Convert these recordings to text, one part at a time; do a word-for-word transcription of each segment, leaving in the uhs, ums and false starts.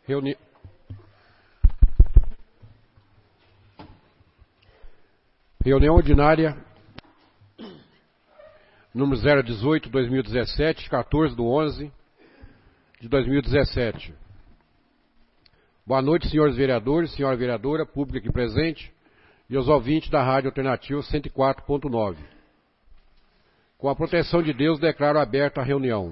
Reuni... Reunião ordinária, número zero dezoito, dois mil e dezessete, quatorze de onze de dois mil e dezessete. Boa noite, senhores vereadores, senhora vereadora, público aqui presente, e aos ouvintes da Rádio Alternativa cento e quatro ponto nove. Com a proteção de Deus, declaro aberta a reunião.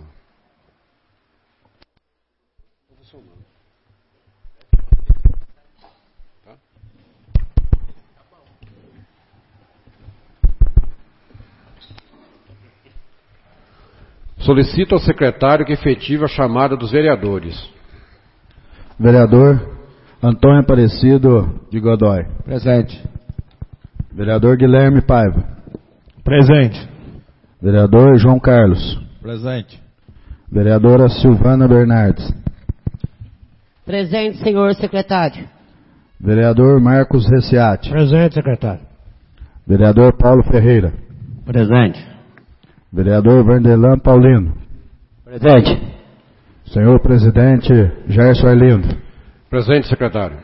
Solicito ao secretário que efetive a chamada dos vereadores. Vereador Antônio Aparecido de Godoy. Presente. Vereador Guilherme Paiva. Presente. Vereador João Carlos. Presente. Vereadora Silvana Bernardes. Presente, senhor secretário. Vereador Marcos Reciati. Presente, secretário. Vereador Paulo Ferreira. Presente. Vereador Vanderlan Paulino. Presente. Senhor presidente Gerson Arlindo. Presente, secretário.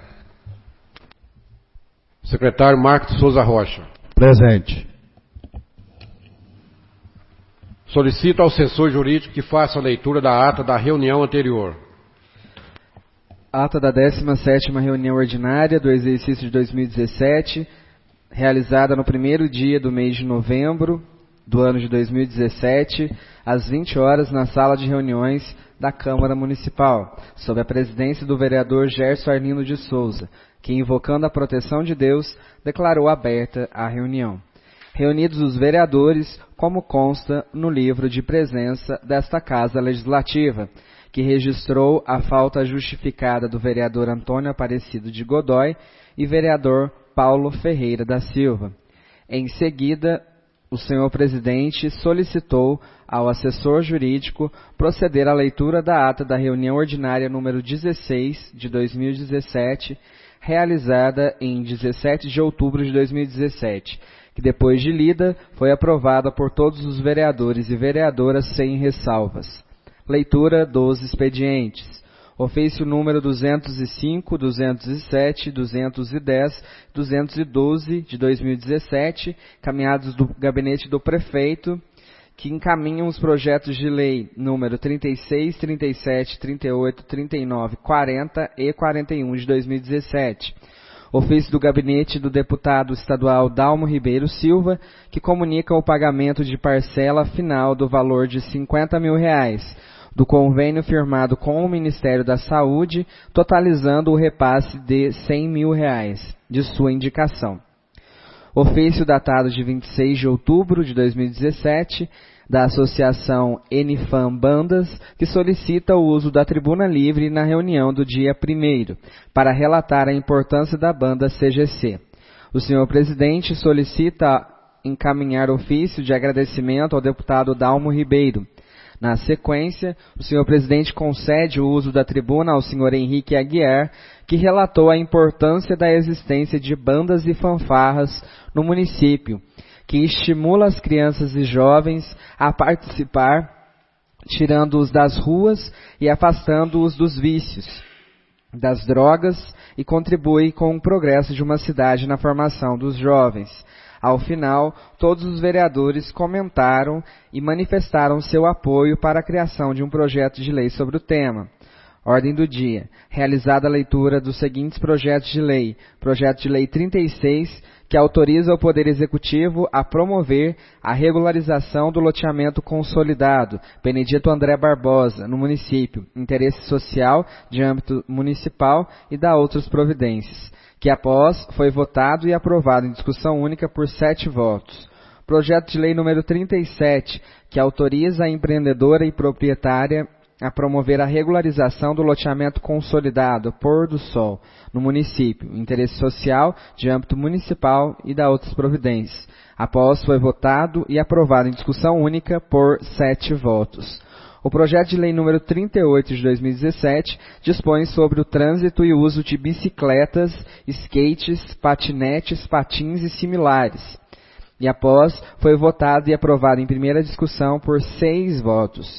Secretário Marcos Souza Rocha. Presente. Solicito ao assessor jurídico que faça a leitura da ata da reunião anterior. Ata da décima sétima reunião ordinária do exercício de dois mil e dezessete, realizada no primeiro dia do mês de novembro do ano de dois mil e dezessete, às vinte horas, na sala de reuniões da Câmara Municipal, sob a presidência do vereador Gerson Arlindo de Souza, que, invocando a proteção de Deus, declarou aberta a reunião. Reunidos os vereadores, como consta no livro de presença desta Casa Legislativa, que registrou a falta justificada do vereador Antônio Aparecido de Godoy e vereador Paulo Ferreira da Silva. Em seguida, o senhor presidente solicitou ao assessor jurídico proceder à leitura da ata da reunião ordinária número dezesseis de dois mil e dezessete, realizada em dezessete de outubro de dois mil e dezessete, que depois de lida foi aprovada por todos os vereadores e vereadoras sem ressalvas. Leitura dos expedientes. Ofício número duzentos e cinco, duzentos e sete, duzentos e dez, duzentos e doze de dois mil e dezessete, caminhados do gabinete do prefeito, que encaminham os projetos de lei número trinta e seis, trinta e sete, trinta e oito, trinta e nove, quarenta e quarenta e um de dois mil e dezessete. Ofício do gabinete do deputado estadual Dalmo Ribeiro Silva, que comunica o pagamento de parcela final do valor de cinquenta mil reais, do convênio firmado com o Ministério da Saúde, totalizando o repasse de cem mil reais, de sua indicação. Ofício datado de vinte e seis de outubro de dois mil e dezessete, da Associação Enifam Bandas, que solicita o uso da tribuna livre na reunião do dia primeiro, para relatar a importância da banda C G C. O senhor presidente solicita encaminhar ofício de agradecimento ao deputado Dalmo Ribeiro. Na sequência, o senhor presidente concede o uso da tribuna ao senhor Henrique Aguiar, que relatou a importância da existência de bandas e fanfarras no município, que estimula as crianças e jovens a participar, tirando-os das ruas e afastando-os dos vícios, das drogas, e contribui com o progresso de uma cidade na formação dos jovens. Ao final, todos os vereadores comentaram e manifestaram seu apoio para a criação de um projeto de lei sobre o tema. Ordem do dia. Realizada a leitura dos seguintes projetos de lei. Projeto de lei trinta e seis, que autoriza o Poder Executivo a promover a regularização do loteamento consolidado Benedito André Barbosa, no município, interesse social de âmbito municipal, e dá outras providências, que após foi votado e aprovado em discussão única por sete votos. Projeto de lei número trinta e sete, que autoriza a empreendedora e proprietária a promover a regularização do loteamento consolidado Pôr do Sol, no município, interesse social de âmbito municipal, e dá outras providências. Após foi votado e aprovado em discussão única por sete votos. O projeto de lei número trinta e oito de dois mil e dezessete dispõe sobre o trânsito e uso de bicicletas, skates, patinetes, patins e similares. E após foi votado e aprovado em primeira discussão por seis votos.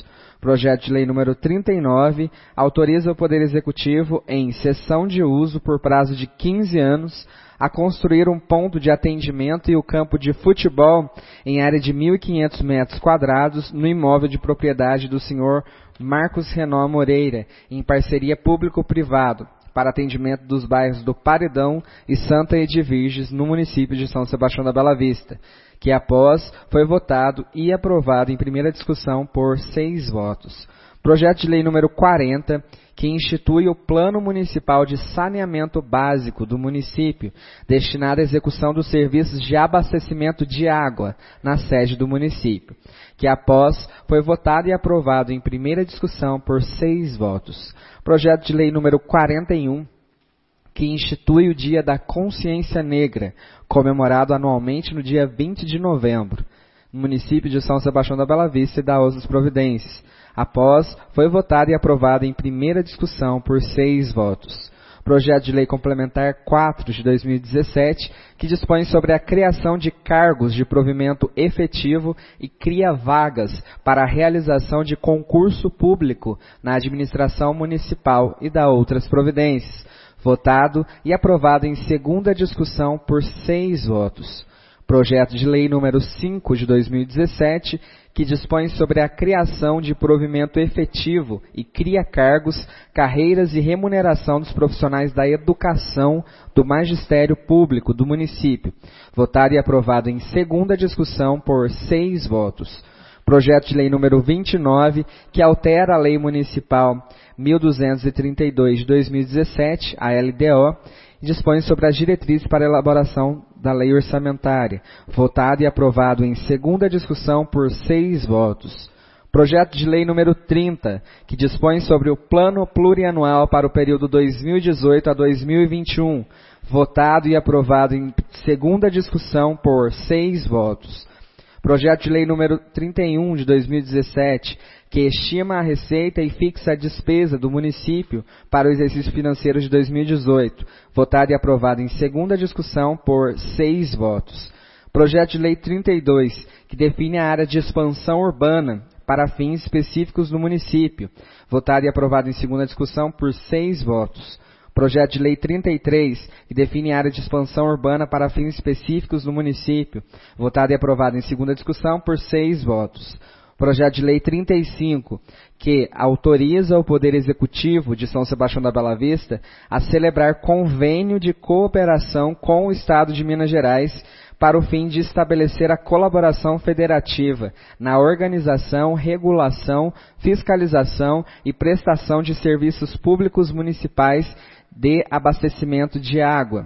Projeto de lei número trinta e nove, autoriza o Poder Executivo, em cessão de uso por prazo de quinze anos, a construir um ponto de atendimento e o campo de futebol em área de mil e quinhentos metros quadrados no imóvel de propriedade do senhor Marcos Renan Moreira, em parceria público-privado, para atendimento dos bairros do Paredão e Santa Edviges, no município de São Sebastião da Bela Vista, que após foi votado e aprovado em primeira discussão por seis votos. Projeto de lei número quarenta, que institui o Plano Municipal de Saneamento Básico do município, destinado à execução dos serviços de abastecimento de água na sede do município, que após foi votado e aprovado em primeira discussão por seis votos. Projeto de lei número quarenta e um, que institui o Dia da Consciência Negra, comemorado anualmente no dia vinte de novembro, no município de São Sebastião da Bela Vista e da Outras Providências. Após, foi votado e aprovado em primeira discussão por seis votos. Projeto de lei complementar quatro de dois mil e dezessete, que dispõe sobre a criação de cargos de provimento efetivo e cria vagas para a realização de concurso público na administração municipal e da outras providências. Votado e aprovado em segunda discussão por seis votos. Projeto de lei número cinco de dois mil e dezessete, que dispõe sobre a criação de provimento efetivo e cria cargos, carreiras e remuneração dos profissionais da educação do magistério público do município. Votado e aprovado em segunda discussão por seis votos. Projeto de lei número vinte e nove, que altera a Lei Municipal mil duzentos e trinta e dois de dois mil e dezessete, a L D O, e dispõe sobre as diretrizes para a elaboração da lei orçamentária, votado e aprovado em segunda discussão por seis votos. Projeto de lei número trinta, que dispõe sobre o plano plurianual para o período dois mil e dezoito a dois mil e vinte e um, votado e aprovado em segunda discussão por seis votos. Projeto de lei número trinta e um de dois mil e dezessete, que estima a receita e fixa a despesa do município para o exercício financeiro de dois mil e dezoito, votado e aprovado em segunda discussão por seis votos. Projeto de lei trinta e dois, que define a área de expansão urbana para fins específicos no município, votado e aprovado em segunda discussão por seis votos. Projeto de lei trinta e três, que define a área de expansão urbana para fins específicos no município, votado e aprovado em segunda discussão por seis votos. Projeto de lei trinta e cinco, que autoriza o Poder Executivo de São Sebastião da Bela Vista a celebrar convênio de cooperação com o Estado de Minas Gerais para o fim de estabelecer a colaboração federativa na organização, regulação, fiscalização e prestação de serviços públicos municipais de abastecimento de água,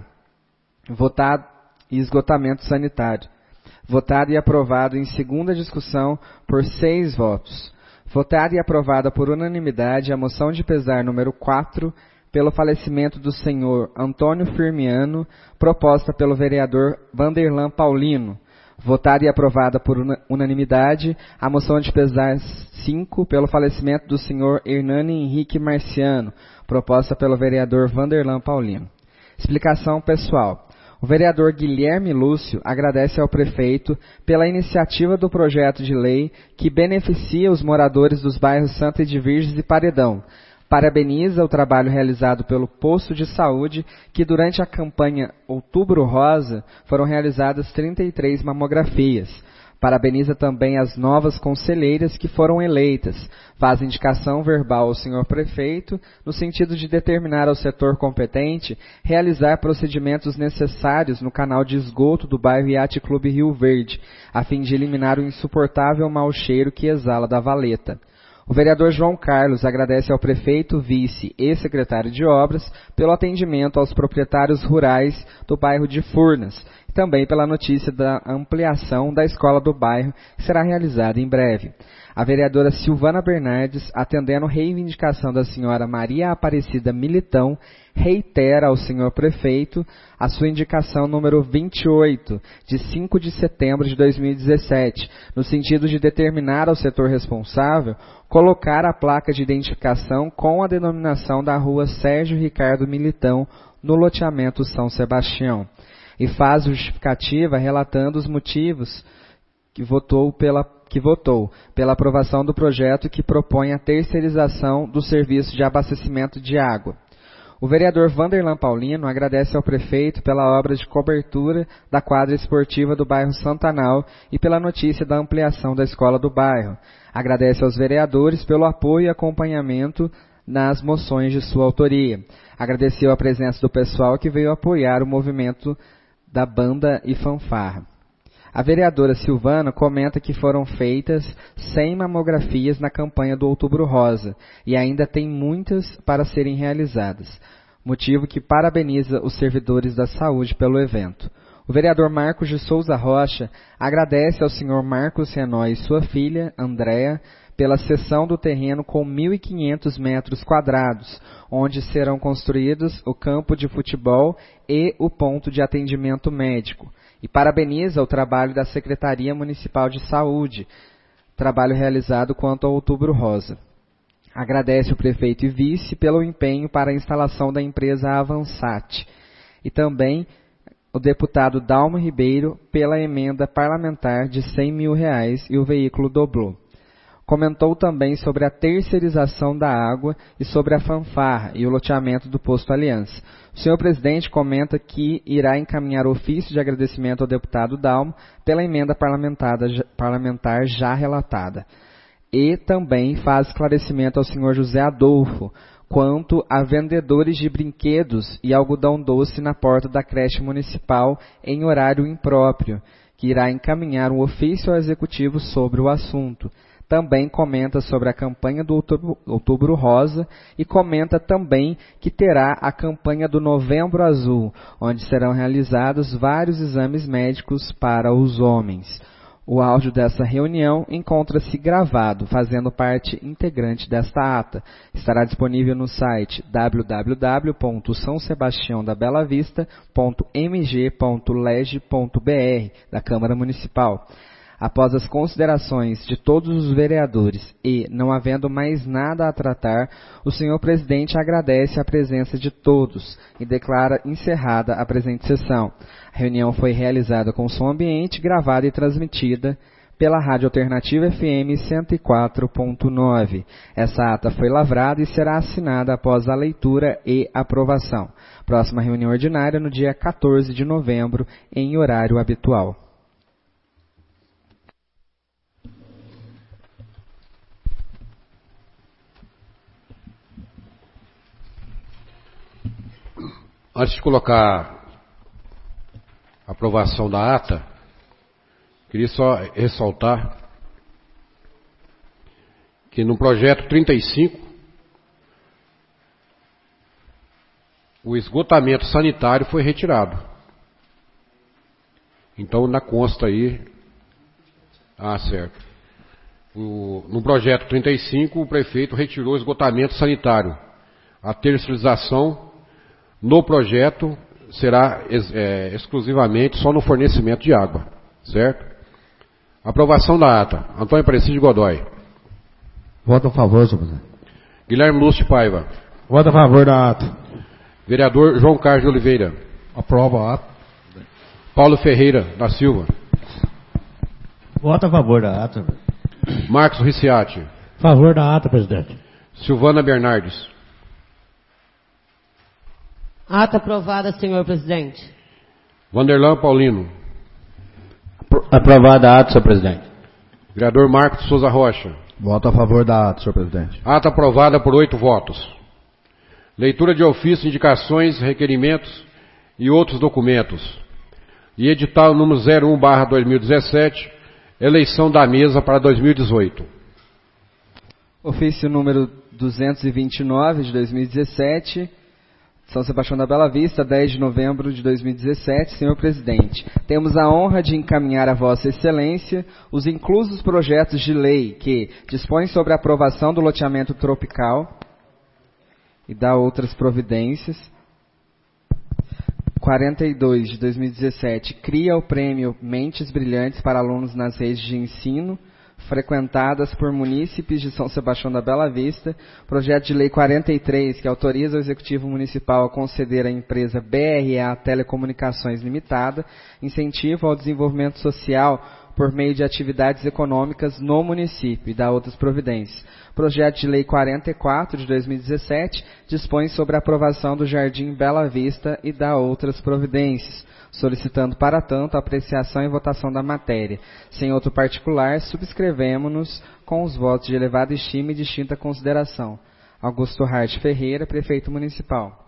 votado e esgotamento sanitário. Votado e aprovado em segunda discussão por seis votos. Votada e aprovada por unanimidade a moção de pesar número quatro, pelo falecimento do senhor Antônio Firmiano, proposta pelo vereador Vanderlan Paulino. Votada e aprovada por unanimidade a moção de pesar cinco, pelo falecimento do senhor Hernani Henrique Marciano, proposta pelo vereador Vanderlan Paulino. Explicação pessoal. O vereador Guilherme Lúcio agradece ao prefeito pela iniciativa do projeto de lei que beneficia os moradores dos bairros Santa Edviges e Paredão. Parabeniza o trabalho realizado pelo posto de saúde, que durante a campanha Outubro Rosa foram realizadas trinta e três mamografias. Parabeniza também as novas conselheiras que foram eleitas. Faz indicação verbal ao senhor prefeito, no sentido de determinar ao setor competente realizar procedimentos necessários no canal de esgoto do bairro Yacht Clube Rio Verde, a fim de eliminar o insuportável mau cheiro que exala da valeta. O vereador João Carlos agradece ao prefeito, vice e secretário de obras pelo atendimento aos proprietários rurais do bairro de Furnas, e também pela notícia da ampliação da escola do bairro, que será realizada em breve. A vereadora Silvana Bernardes, atendendo reivindicação da senhora Maria Aparecida Militão, reitera ao senhor prefeito a sua indicação número vinte e oito, de cinco de setembro de dois mil e dezessete, no sentido de determinar ao setor responsável colocar a placa de identificação com a denominação da rua Sérgio Ricardo Militão, no loteamento São Sebastião, e faz justificativa relatando os motivos que votou pela que votou pela aprovação do projeto que propõe a terceirização do serviço de abastecimento de água. O vereador Vanderlan Paulino agradece ao prefeito pela obra de cobertura da quadra esportiva do bairro Santanal e pela notícia da ampliação da escola do bairro. Agradece aos vereadores pelo apoio e acompanhamento nas moções de sua autoria. Agradeceu a presença do pessoal que veio apoiar o movimento da banda e fanfarra. A vereadora Silvana comenta que foram feitas cem mamografias na campanha do Outubro Rosa e ainda tem muitas para serem realizadas, motivo que parabeniza os servidores da saúde pelo evento. O vereador Marcos de Souza Rocha agradece ao senhor Marcos Renói e sua filha, Andréa, pela cessão do terreno com mil e quinhentos metros quadrados, onde serão construídos o campo de futebol e o ponto de atendimento médico. E parabeniza o trabalho da Secretaria Municipal de Saúde, trabalho realizado quanto ao Outubro Rosa. Agradece o prefeito e vice pelo empenho para a instalação da empresa Avansat. E também o deputado Dalmo Ribeiro pela emenda parlamentar de cem mil reais e o veículo dobrou. Comentou também sobre a terceirização da água e sobre a fanfarra e o loteamento do Posto Aliança. O senhor presidente comenta que irá encaminhar ofício de agradecimento ao deputado Dalmo pela emenda parlamentar, parlamentar já relatada. E também faz esclarecimento ao senhor José Adolfo quanto a vendedores de brinquedos e algodão doce na porta da creche municipal em horário impróprio, que irá encaminhar um ofício ao executivo sobre o assunto. Também comenta sobre a campanha do Outubro, Outubro Rosa e comenta também que terá a campanha do Novembro Azul, onde serão realizados vários exames médicos para os homens. O áudio dessa reunião encontra-se gravado, fazendo parte integrante desta ata. Estará disponível no site w w w ponto são sebastião da bela vista ponto m g ponto leg ponto b r da Câmara Municipal. Após as considerações de todos os vereadores e, não havendo mais nada a tratar, o senhor presidente agradece a presença de todos e declara encerrada a presente sessão. A reunião foi realizada com som ambiente, gravada e transmitida pela Rádio Alternativa F M cento e quatro ponto nove. Essa ata foi lavrada e será assinada após a leitura e aprovação. Próxima reunião ordinária no dia quatorze de novembro, em horário habitual. Antes de colocar a aprovação da ata, queria só ressaltar que no projeto trinta e cinco, o esgotamento sanitário foi retirado. Então, na consta aí... Ah, certo. O, no projeto trinta e cinco, o prefeito retirou o esgotamento sanitário. A terceirização no projeto será é, exclusivamente só no fornecimento de água, certo? Aprovação da ata. Antônio Aparecido de Godoy. Voto a favor, senhor presidente. Guilherme Lúcio de Paiva. Voto a favor da ata. Vereador João Carlos de Oliveira. Aprova a ata. Paulo Ferreira da Silva. Voto a favor da ata. Marcos Ricciati. Favor da ata, presidente. Silvana Bernardes. Ata aprovada, senhor presidente. Vanderlan Paulino. Aprovada a ata, senhor presidente. Vereador Marcos de Souza Rocha. Voto a favor da ata, senhor presidente. Ata aprovada por oito votos. Leitura de ofício, indicações, requerimentos e outros documentos. E edital número zero um barra dois mil e dezessete, eleição da mesa para dois mil e dezoito. Ofício número duzentos e vinte e nove de dois mil e dezessete, São Sebastião da Bela Vista, dez de novembro de dois mil e dezessete. Senhor presidente, temos a honra de encaminhar a Vossa Excelência os inclusos projetos de lei que dispõem sobre a aprovação do loteamento tropical e da outras providências. quarenta e dois de dois mil e dezessete cria o prêmio Mentes Brilhantes para alunos nas redes de ensino frequentadas por munícipes de São Sebastião da Bela Vista. Projeto de lei quarenta e três, que autoriza o Executivo Municipal a conceder à empresa B R A Telecomunicações Limitada incentivo ao desenvolvimento social por meio de atividades econômicas no município e da outras providências. Projeto de Lei quarenta e quatro de dois mil e dezessete dispõe sobre a aprovação do Jardim Bela Vista e da outras providências, solicitando para tanto a apreciação e votação da matéria. Sem outro particular, subscrevemo-nos com os votos de elevada estima e distinta consideração. Augusto Hart Ferreira, Prefeito Municipal.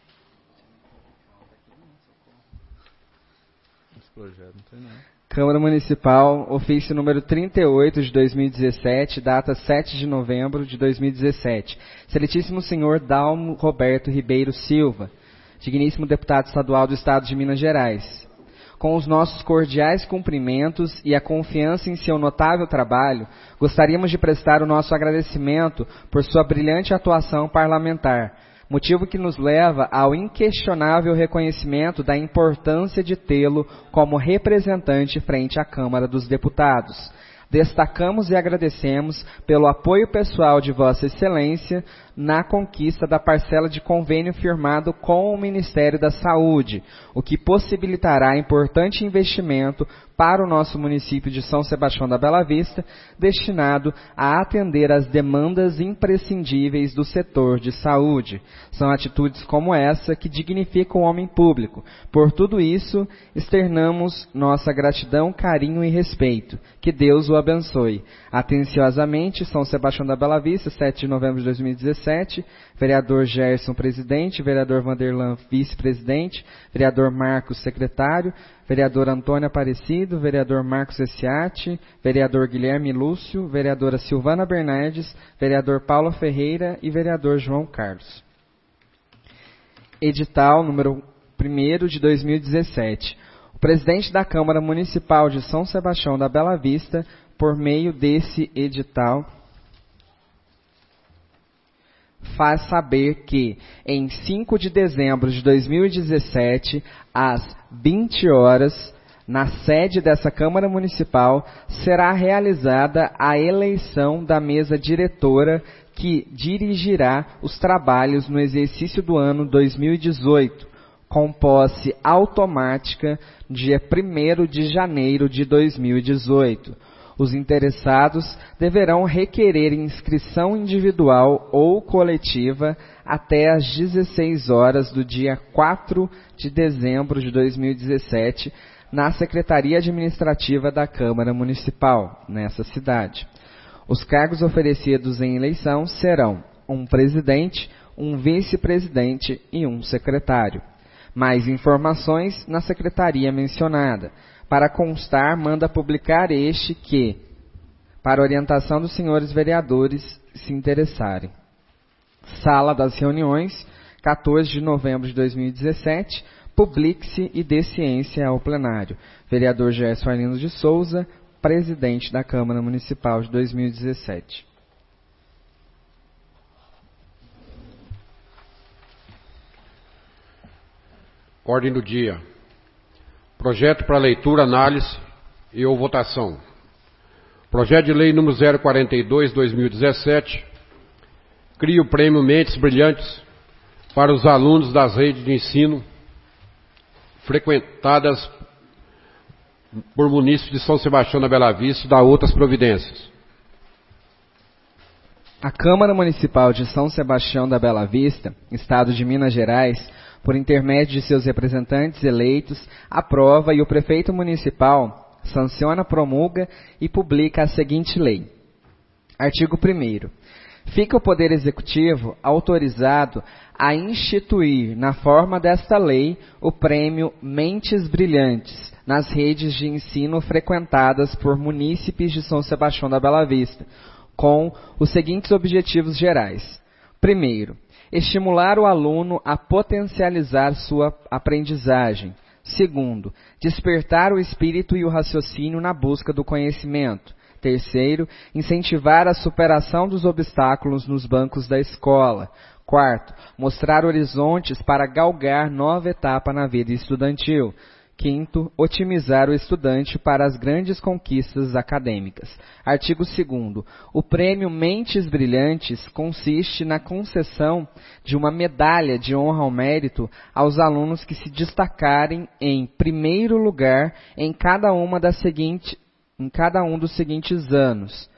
Câmara Municipal, ofício número trinta e oito de dois mil e dezessete, data sete de novembro de dois mil e dezessete. Excelentíssimo senhor Dalmo Roberto Ribeiro Silva, digníssimo deputado estadual do Estado de Minas Gerais. Com os nossos cordiais cumprimentos e a confiança em seu notável trabalho, gostaríamos de prestar o nosso agradecimento por sua brilhante atuação parlamentar, motivo que nos leva ao inquestionável reconhecimento da importância de tê-lo como representante frente à Câmara dos Deputados. Destacamos e agradecemos pelo apoio pessoal de Vossa Excelência na conquista da parcela de convênio firmado com o Ministério da Saúde, o que possibilitará importante investimento para o nosso município de São Sebastião da Bela Vista, destinado a atender às demandas imprescindíveis do setor de saúde. São atitudes como essa que dignificam o homem público. Por tudo isso, externamos nossa gratidão, carinho e respeito. Que Deus o abençoe. Atenciosamente, São Sebastião da Bela Vista, sete de novembro de dois mil e dezessete, vereador Gerson, presidente, vereador Vanderlan, vice-presidente, vereador Marcos, secretário, vereador Antônio Aparecido, vereador Marcos Essiati, vereador Guilherme Lúcio, vereadora Silvana Bernardes, vereador Paulo Ferreira e vereador João Carlos. Edital número um de dois mil e dezessete. O presidente da Câmara Municipal de São Sebastião da Bela Vista, por meio desse edital, faz saber que, em cinco de dezembro de dois mil e dezessete, às vinte horas, na sede dessa Câmara Municipal, será realizada a eleição da mesa diretora que dirigirá os trabalhos no exercício do ano dois mil e dezoito, com posse automática dia primeiro de janeiro de dois mil e dezoito. Os interessados deverão requerer inscrição individual ou coletiva até às dezesseis horas do dia quatro de dezembro de dois mil e dezessete, na Secretaria Administrativa da Câmara Municipal, nessa cidade. Os cargos oferecidos em eleição serão um presidente, um vice-presidente e um secretário. Mais informações na secretaria mencionada. Para constar, manda publicar este que, para orientação dos senhores vereadores se interessarem. Sala das Reuniões, quatorze de novembro de dois mil e dezessete, publique-se e dê ciência ao plenário. Vereador Gerson Arlindo de Souza, presidente da Câmara Municipal de dois mil e dezessete. Ordem do dia. Projeto para leitura, análise e ou votação. Projeto de Lei número zero quarenta e dois, dois mil e dezessete, cria o Prêmio Mentes Brilhantes para os alunos das redes de ensino frequentadas por munícipes de São Sebastião da Bela Vista e da outras providências. A Câmara Municipal de São Sebastião da Bela Vista, Estado de Minas Gerais, por intermédio de seus representantes eleitos, aprova e o prefeito municipal sanciona, promulga e publica a seguinte lei. Artigo primeiro. Fica o Poder Executivo autorizado a instituir, na forma desta lei, o prêmio Mentes Brilhantes nas redes de ensino frequentadas por munícipes de São Sebastião da Bela Vista, com os seguintes objetivos gerais. Primeiro, estimular o aluno a potencializar sua aprendizagem. Segundo, despertar o espírito e o raciocínio na busca do conhecimento. Terceiro, incentivar a superação dos obstáculos nos bancos da escola. Quarto, mostrar horizontes para galgar nova etapa na vida estudantil. Quinto, otimizar o estudante para as grandes conquistas acadêmicas. Artigo segundo. O prêmio Mentes Brilhantes consiste na concessão de uma medalha de honra ao mérito aos alunos que se destacarem em primeiro lugar em cada uma das seguintes em cada um dos seguintes anos: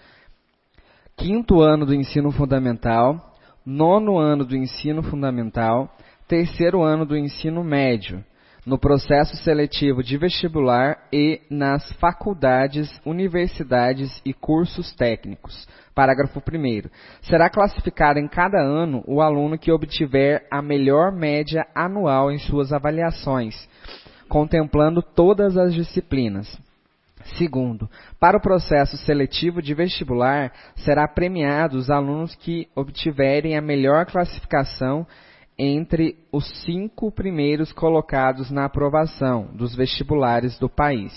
quinto ano do ensino fundamental, nono ano do ensino fundamental, terceiro ano do ensino médio, no processo seletivo de vestibular e nas faculdades, universidades e cursos técnicos. Parágrafo primeiro. Será classificado em cada ano o aluno que obtiver a melhor média anual em suas avaliações, contemplando todas as disciplinas. Segundo, para o processo seletivo de vestibular, será premiado os alunos que obtiverem a melhor classificação entre os cinco primeiros colocados na aprovação dos vestibulares do país.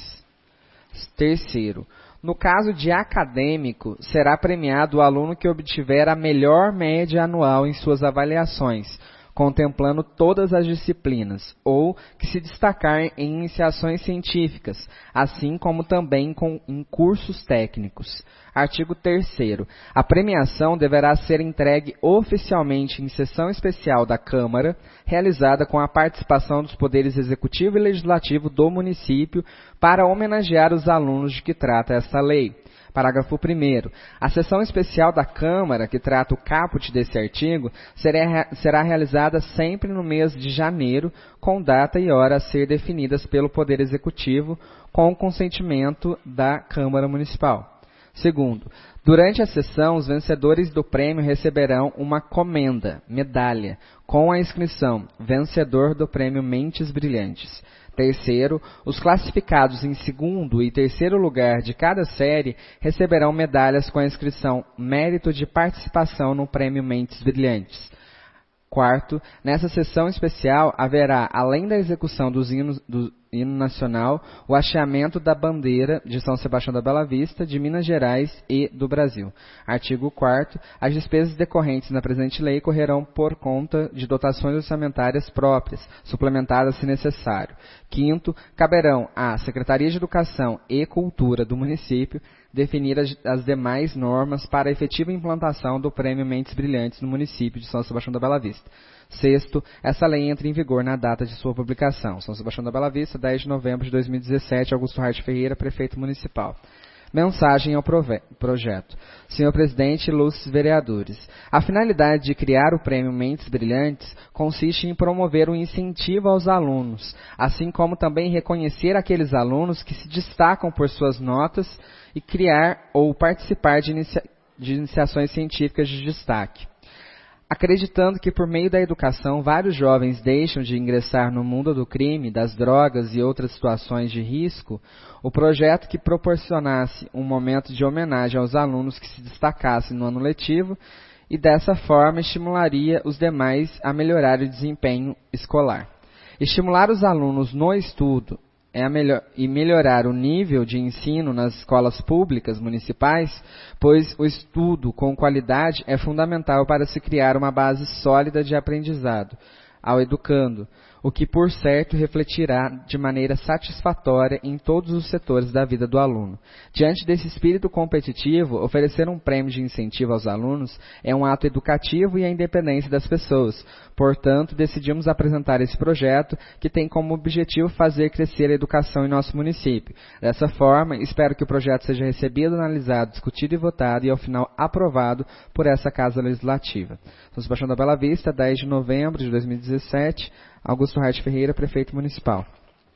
Terceiro, no caso de acadêmico, será premiado o aluno que obtiver a melhor média anual em suas avaliações, contemplando todas as disciplinas, ou que se destacar em iniciações científicas, assim como também com, em cursos técnicos. Artigo terceiro. A premiação deverá ser entregue oficialmente em sessão especial da Câmara, realizada com a participação dos poderes executivo e legislativo do município, para homenagear os alunos de que trata esta lei. Parágrafo primeiro. A sessão especial da Câmara, que trata o caput desse artigo, será, será realizada sempre no mês de janeiro, com data e hora a ser definidas pelo Poder Executivo, com o consentimento da Câmara Municipal. Segundo, durante a sessão, os vencedores do prêmio receberão uma comenda, medalha, com a inscrição vencedor do prêmio Mentes Brilhantes. Terceiro, os classificados em segundo e terceiro lugar de cada série receberão medalhas com a inscrição Mérito de Participação no Prêmio Mentes Brilhantes. Quarto, nessa sessão especial haverá, além da execução dos hinos, do hino nacional, o hasteamento da bandeira de São Sebastião da Bela Vista, de Minas Gerais e do Brasil. Artigo quarto. As despesas decorrentes na presente lei correrão por conta de dotações orçamentárias próprias, suplementadas se necessário. Quinto, caberão à Secretaria de Educação e Cultura do município definir as, as demais normas para a efetiva implantação do Prêmio Mentes Brilhantes no município de São Sebastião da Bela Vista. Sexto, essa lei entra em vigor na data de sua publicação. São Sebastião da Bela Vista, dez de novembro de dois mil e dezessete, Augusto Hart Ferreira, prefeito municipal. Mensagem ao projeto. Senhor Presidente, ilustres vereadores, a finalidade de criar o Prêmio Mentes Brilhantes consiste em promover um incentivo aos alunos, assim como também reconhecer aqueles alunos que se destacam por suas notas e criar ou participar de, inicia- de iniciações científicas de destaque. Acreditando que por meio da educação vários jovens deixam de ingressar no mundo do crime, das drogas e outras situações de risco, o projeto que proporcionasse um momento de homenagem aos alunos que se destacassem no ano letivo e dessa forma estimularia os demais a melhorar o desempenho escolar. Estimular os alunos no estudo É a melhor, e melhorar o nível de ensino nas escolas públicas municipais, pois o estudo com qualidade é fundamental para se criar uma base sólida de aprendizado ao educando, o que por certo refletirá de maneira satisfatória em todos os setores da vida do aluno. Diante desse espírito competitivo, oferecer um prêmio de incentivo aos alunos é um ato educativo e a independência das pessoas. Portanto, decidimos apresentar esse projeto que tem como objetivo fazer crescer a educação em nosso município. Dessa forma, espero que o projeto seja recebido, analisado, discutido e votado e, ao final, aprovado por essa Casa Legislativa. São Sebastião da Bela Vista, dez de novembro de dois mil e dezessete, Augusto Hart Ferreira, prefeito municipal.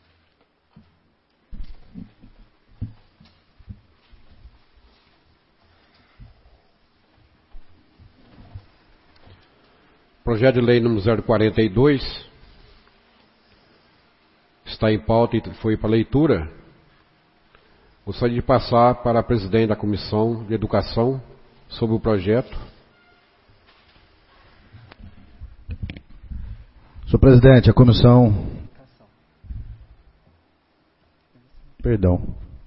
Projeto de lei número zero quarenta e dois está em pauta e foi para leitura. Gostaria de passar para a presidente da Comissão de Educação sobre o projeto. Senhor presidente, a comissão... Perdão.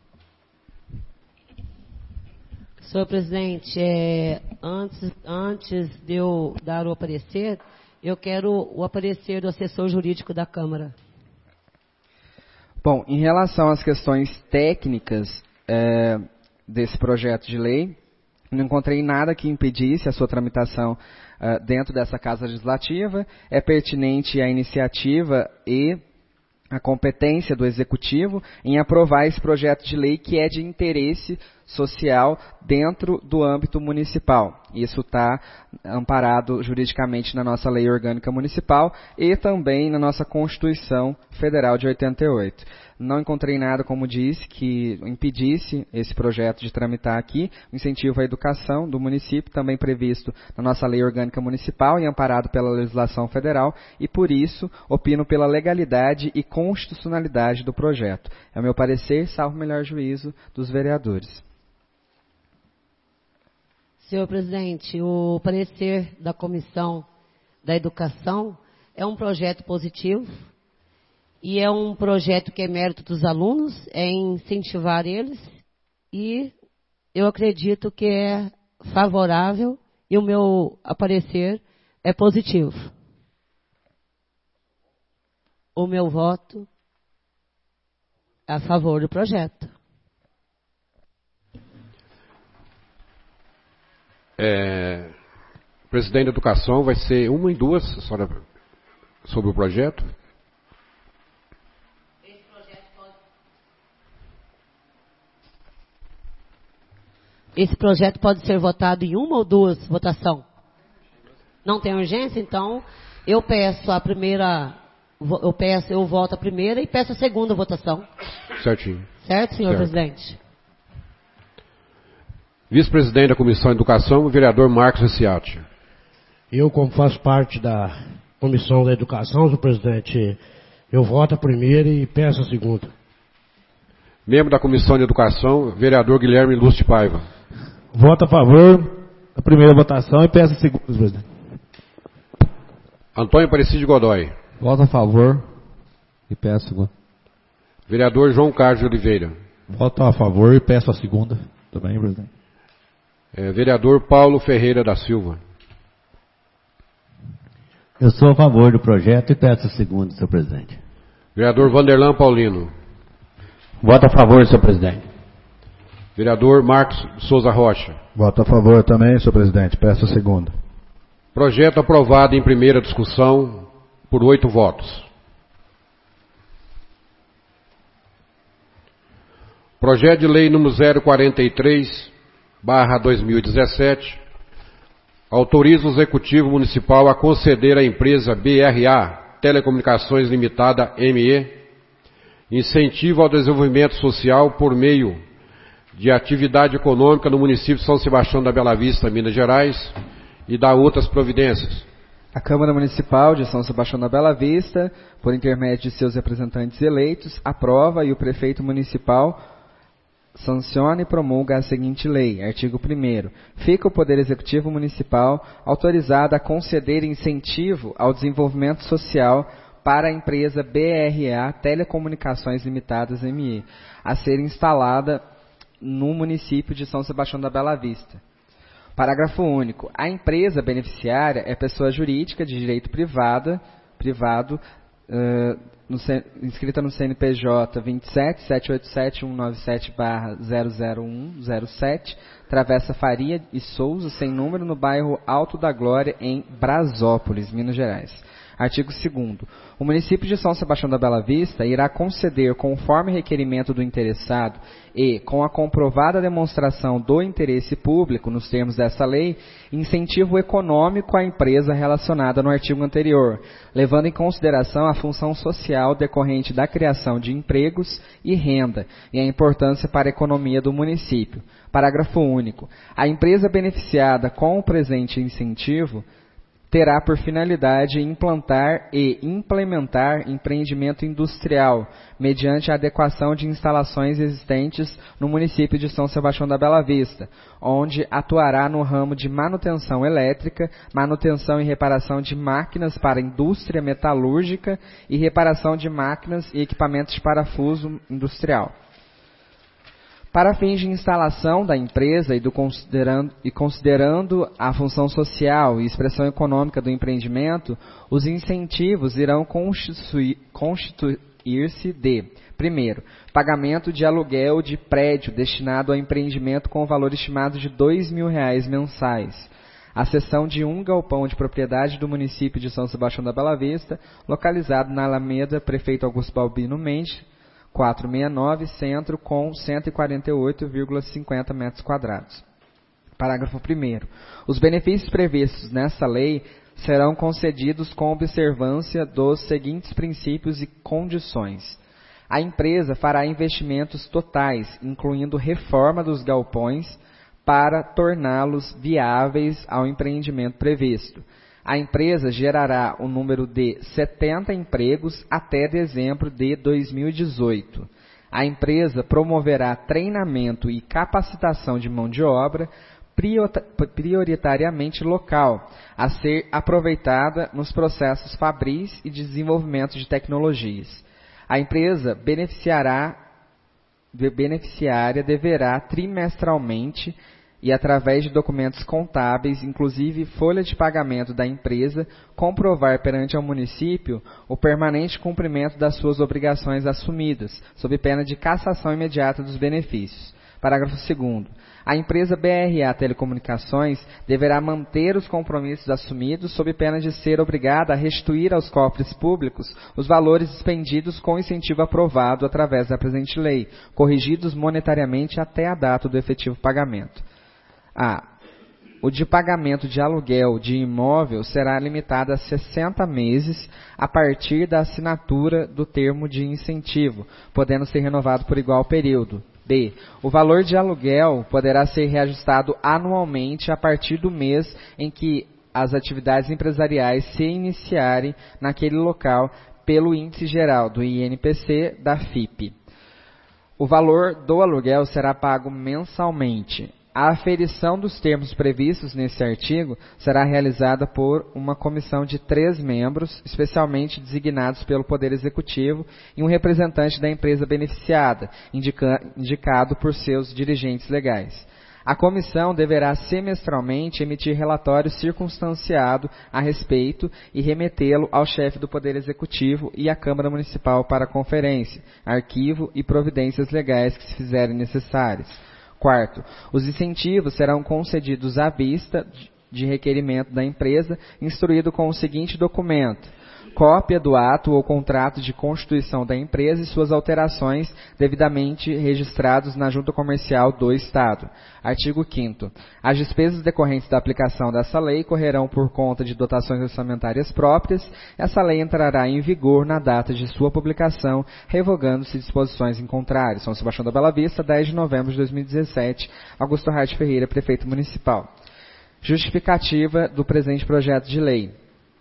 Senhor presidente, é, antes, antes de eu dar o parecer, eu quero o parecer do assessor jurídico da Câmara. Bom, em relação às questões técnicas é, desse projeto de lei, não encontrei nada que impedisse a sua tramitação uh, dentro dessa Casa Legislativa. É pertinente a iniciativa e a competência do Executivo em aprovar esse projeto de lei que é de interesse social dentro do âmbito municipal. Isso está amparado juridicamente na nossa Lei Orgânica Municipal e também na nossa Constituição Federal de oitenta e oito. Não encontrei nada, como disse, que impedisse esse projeto de tramitar aqui. O incentivo à educação do município, também previsto na nossa Lei Orgânica Municipal e amparado pela legislação federal, e por isso opino pela legalidade e constitucionalidade do projeto. É o meu parecer, salvo o melhor juízo dos vereadores. Senhor presidente, o parecer da Comissão da Educação é um projeto positivo e é um projeto que é mérito dos alunos, é incentivar eles e eu acredito que é favorável e o meu parecer é positivo. O meu voto é a favor do projeto. É, presidente da Educação, vai ser uma em duas senhora, sobre o projeto. Esse projeto pode... Esse projeto pode ser votado em uma ou duas votações? Não tem urgência, então eu peço a primeira, eu peço, eu voto a primeira e peço a segunda votação. Certinho. Certo, senhor Certo. presidente? Vice-presidente da Comissão de Educação, o vereador Marcos Reciati. Eu, como faço parte da Comissão da Educação, senhor presidente, eu voto a primeira e peço a segunda. Membro da Comissão de Educação, vereador Guilherme Lúcio Paiva. Voto a favor da primeira votação e peço a segunda, senhor presidente. Antônio Aparecido Godoy. Voto a favor e peço a segunda. Vereador João Carlos de Oliveira. Voto a favor e peço a segunda também, presidente. É, vereador Paulo Ferreira da Silva. Eu sou a favor do projeto e peço a segunda, senhor presidente. Vereador Vanderlan Paulino. Voto a favor, senhor presidente. Vereador Marcos Souza Rocha. Voto a favor também, senhor presidente. Peço a segunda. Projeto aprovado em primeira discussão por oito votos. Projeto de Lei número zero quarenta e três, barra dois mil e dezessete, autoriza o Executivo Municipal a conceder à empresa B R A Telecomunicações Limitada M E incentivo ao desenvolvimento social por meio de atividade econômica no município de São Sebastião da Bela Vista, Minas Gerais, e dá outras providências. A Câmara Municipal de São Sebastião da Bela Vista, por intermédio de seus representantes eleitos, aprova e o prefeito municipal sanciona e promulga a seguinte lei. Artigo primeiro. Fica o Poder Executivo Municipal autorizado a conceder incentivo ao desenvolvimento social para a empresa B R A Telecomunicações Limitadas M E, a ser instalada no município de São Sebastião da Bela Vista. Parágrafo único. A empresa beneficiária é pessoa jurídica de direito privada, privado, uh, no, inscrita no C N P J vinte e sete, setecentos e oitenta e sete, cento e noventa e sete barra zero zero um zero sete, Travessa Faria e Souza, sem número, no bairro Alto da Glória, em Brasópolis, Minas Gerais. Artigo segundo. O município de São Sebastião da Bela Vista irá conceder, conforme requerimento do interessado e com a comprovada demonstração do interesse público nos termos dessa lei, incentivo econômico à empresa relacionada no artigo anterior, levando em consideração a função social decorrente da criação de empregos e renda e a importância para a economia do município. Parágrafo único. A empresa beneficiada com o presente incentivo terá por finalidade implantar e implementar empreendimento industrial, mediante a adequação de instalações existentes no município de São Sebastião da Bela Vista, onde atuará no ramo de manutenção elétrica, manutenção e reparação de máquinas para a indústria metalúrgica e reparação de máquinas e equipamentos de parafuso industrial. Para fins de instalação da empresa e, do considerando, e considerando a função social e expressão econômica do empreendimento, os incentivos irão constituir, constituir-se de, primeiro, pagamento de aluguel de prédio destinado ao empreendimento com valor estimado de dois mil reais mensais. a cessão de um galpão de propriedade do município de São Sebastião da Bela Vista, localizado na Alameda Prefeito Augusto Balbino Mendes, quatrocentos e sessenta e nove, centro, com cento e quarenta e oito vírgula cinquenta metros quadrados. Parágrafo primeiro. Os benefícios previstos nessa lei serão concedidos com observância dos seguintes princípios e condições. A empresa fará investimentos totais, incluindo reforma dos galpões, para torná-los viáveis ao empreendimento previsto. A empresa gerará o número de setenta empregos até dezembro de dois mil e dezoito. A empresa promoverá treinamento e capacitação de mão de obra, prioritariamente local, a ser aproveitada nos processos fabris e de desenvolvimento de tecnologias. A empresa beneficiará, beneficiária deverá trimestralmente e através de documentos contábeis, inclusive folha de pagamento da empresa, comprovar perante ao município o permanente cumprimento das suas obrigações assumidas, sob pena de cassação imediata dos benefícios. Parágrafo segundo. A empresa B R A Telecomunicações deverá manter os compromissos assumidos sob pena de ser obrigada a restituir aos cofres públicos os valores expendidos com incentivo aprovado através da presente lei, corrigidos monetariamente até a data do efetivo pagamento. A. O de pagamento de aluguel de imóvel será limitado a sessenta meses a partir da assinatura do termo de incentivo, podendo ser renovado por igual período. B. O valor de aluguel poderá ser reajustado anualmente a partir do mês em que as atividades empresariais se iniciarem naquele local pelo índice geral do I N P C da F I P. O valor do aluguel será pago mensalmente. A aferição dos termos previstos nesse artigo será realizada por uma comissão de três membros, especialmente designados pelo Poder Executivo, e um representante da empresa beneficiada, indica, indicado por seus dirigentes legais. A comissão deverá semestralmente emitir relatório circunstanciado a respeito e remetê-lo ao chefe do Poder Executivo e à Câmara Municipal para conferência, arquivo e providências legais que se fizerem necessárias. Quarto, os incentivos serão concedidos à vista de requerimento da empresa, instruído com o seguinte documento: cópia do ato ou contrato de constituição da empresa e suas alterações devidamente registrados na Junta Comercial do Estado. Artigo quinto. As despesas decorrentes da aplicação dessa lei correrão por conta de dotações orçamentárias próprias. Essa lei entrará em vigor na data de sua publicação, revogando-se disposições em contrário. São Sebastião da Bela Vista, dez de novembro de dois mil e dezessete. Augusto Hart Ferreira, Prefeito Municipal. Justificativa do presente projeto de lei.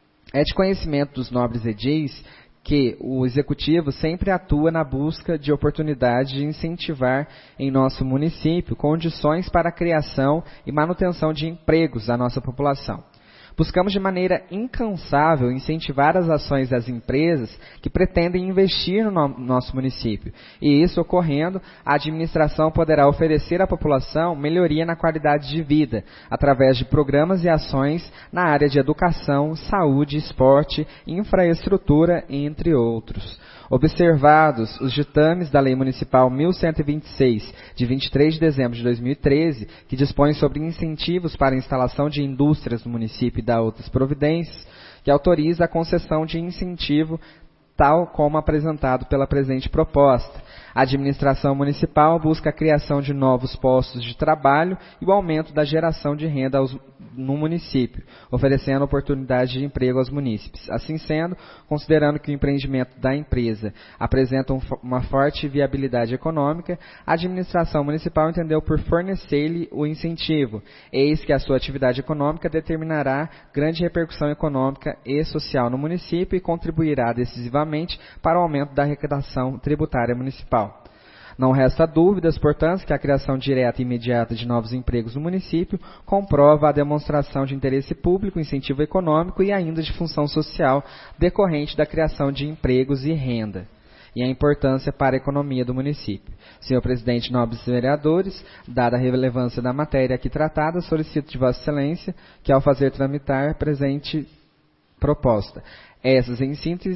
É de conhecimento dos nobres edis que o Executivo sempre atua na busca de oportunidade de incentivar em nosso município condições para a criação e manutenção de empregos à nossa população. Buscamos de maneira incansável incentivar as ações das empresas que pretendem investir no nosso município. E isso ocorrendo, a administração poderá oferecer à população melhoria na qualidade de vida, através de programas e ações na área de educação, saúde, esporte, infraestrutura, entre outros. Observados os ditames da Lei Municipal mil cento e vinte e seis, de vinte e três de dezembro de dois mil e treze, que dispõe sobre incentivos para a instalação de indústrias no município e dá outras providências, que autoriza a concessão de incentivo tal como apresentado pela presente proposta. A administração municipal busca a criação de novos postos de trabalho e o aumento da geração de renda aos, no município, oferecendo oportunidades de emprego aos munícipes. Assim sendo, considerando que o empreendimento da empresa apresenta um, uma forte viabilidade econômica, a administração municipal entendeu por fornecer-lhe o incentivo, eis que a sua atividade econômica determinará grande repercussão econômica e social no município e contribuirá decisivamente para o aumento da arrecadação tributária municipal. Não resta dúvidas, portanto, que a criação direta e imediata de novos empregos no município comprova a demonstração de interesse público, incentivo econômico e ainda de função social decorrente da criação de empregos e renda, e a importância para a economia do município. Senhor Presidente, nobres vereadores, dada a relevância da matéria aqui tratada, solicito de Vossa Excelência que, ao fazer tramitar presente proposta, essas, em síntese,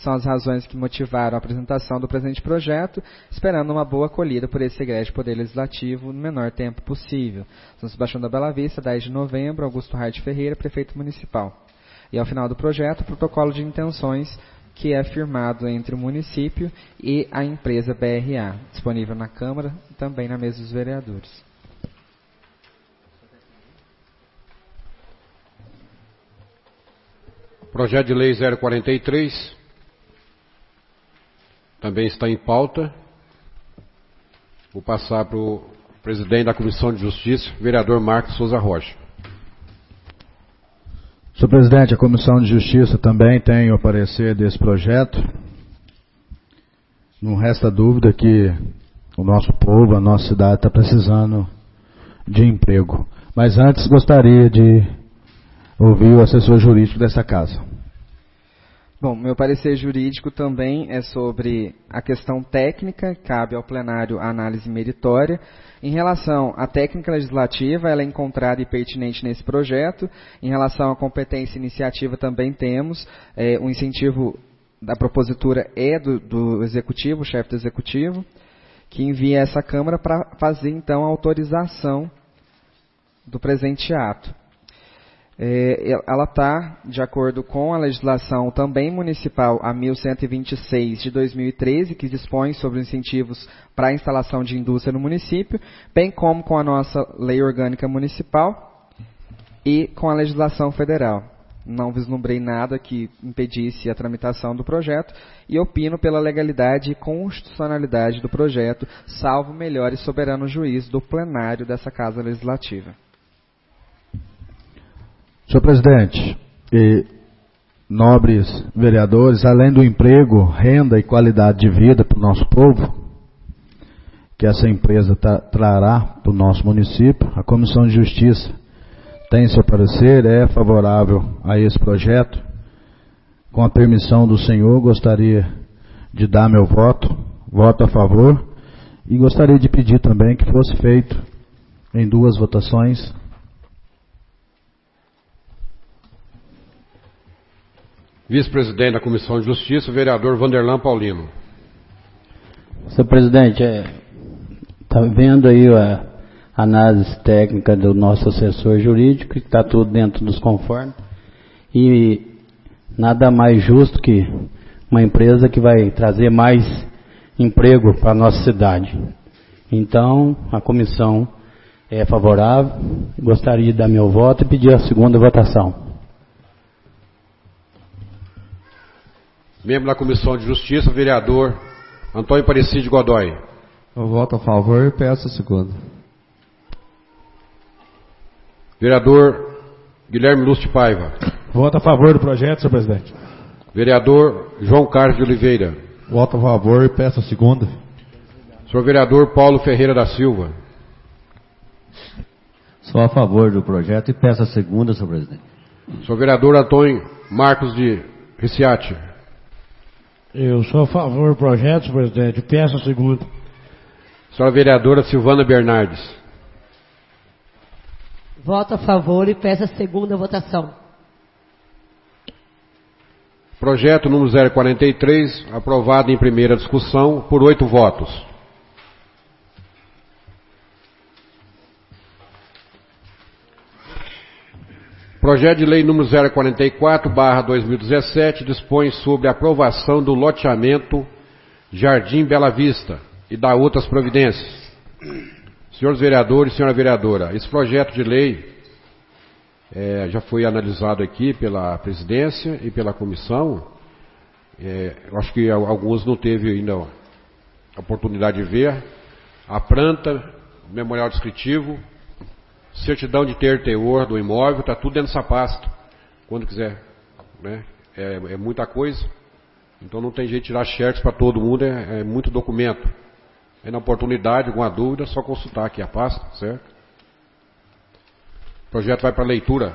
são as razões que motivaram a apresentação do presente projeto, esperando uma boa acolhida por esse egrégio Poder Legislativo no menor tempo possível. São Sebastião da Bela Vista, dez de novembro, Augusto Hart Ferreira, Prefeito Municipal. E ao final do projeto, o protocolo de intenções que é firmado entre o município e a empresa B R A, disponível na Câmara e também na mesa dos vereadores. Projeto de Lei zero quarenta e três, também está em pauta. Vou passar para o presidente da Comissão de Justiça, vereador Marcos Souza Rocha. Senhor presidente, a Comissão de Justiça também tem o parecer desse projeto. Não resta dúvida que o nosso povo, a nossa cidade está precisando de emprego. Mas antes gostaria de ouvir o assessor jurídico dessa casa. Bom, meu parecer jurídico também é sobre a questão técnica, cabe ao plenário a análise meritória. Em relação à técnica legislativa, ela é encontrada e pertinente nesse projeto. Em relação à competência iniciativa, também temos é, o incentivo da propositura é do, do executivo, o chefe do executivo, que envia essa Câmara para fazer, então, a autorização do presente ato. É, ela está de acordo com a legislação também municipal a mil cento e vinte e seis de dois mil e treze, que dispõe sobre incentivos para a instalação de indústria no município, bem como com a nossa lei orgânica municipal e com a legislação federal. Não vislumbrei nada que impedisse a tramitação do projeto e opino pela legalidade e constitucionalidade do projeto, salvo melhor e soberano juízo do plenário dessa Casa Legislativa. Senhor presidente e nobres vereadores, além do emprego, renda e qualidade de vida para o nosso povo, que essa empresa tra- trará para o nosso município, a Comissão de Justiça tem seu parecer, é favorável a esse projeto. Com a permissão do senhor, gostaria de dar meu voto, voto a favor, e gostaria de pedir também que fosse feito em duas votações. Vice-presidente da Comissão de Justiça, o vereador Vanderlan Paulino. Senhor presidente, está é, vendo aí a análise técnica do nosso assessor jurídico, que está tudo dentro dos conformes, e nada mais justo que uma empresa que vai trazer mais emprego para a nossa cidade. Então, a comissão é favorável, gostaria de dar meu voto e pedir a segunda votação. Membro da Comissão de Justiça, vereador Antônio Aparecido Godoy. Eu voto a favor e peço a segunda. Vereador Guilherme Lúcio Paiva. Voto a favor do projeto, senhor presidente. Vereador João Carlos de Oliveira. Voto a favor e peço a segunda. Senhor vereador Paulo Ferreira da Silva. Sou a favor do projeto e peço a segunda, senhor presidente. Senhor vereador Antônio Marcos de Ricciati. Eu sou a favor do projeto, senhor presidente. Peço a segunda. Senhora vereadora Silvana Bernardes. Voto a favor e peço a segunda votação. Projeto número zero quarenta e três, aprovado em primeira discussão por oito votos. Projeto de Lei número zero quarenta e quatro barra dois mil e dezessete dispõe sobre a aprovação do loteamento Jardim Bela Vista e da outras providências. Senhores vereadores e senhora vereadora, esse projeto de lei é, já foi analisado aqui pela presidência e pela comissão. É, eu acho que alguns não teve ainda a oportunidade de ver. A planta, memorial descritivo, certidão de ter teor do imóvel, está tudo dentro dessa pasta, quando quiser, né? É, é muita coisa, então não tem jeito de tirar xerox para todo mundo, é, é muito documento. Aí na oportunidade, alguma dúvida, é só consultar aqui a pasta, certo? O projeto vai para leitura.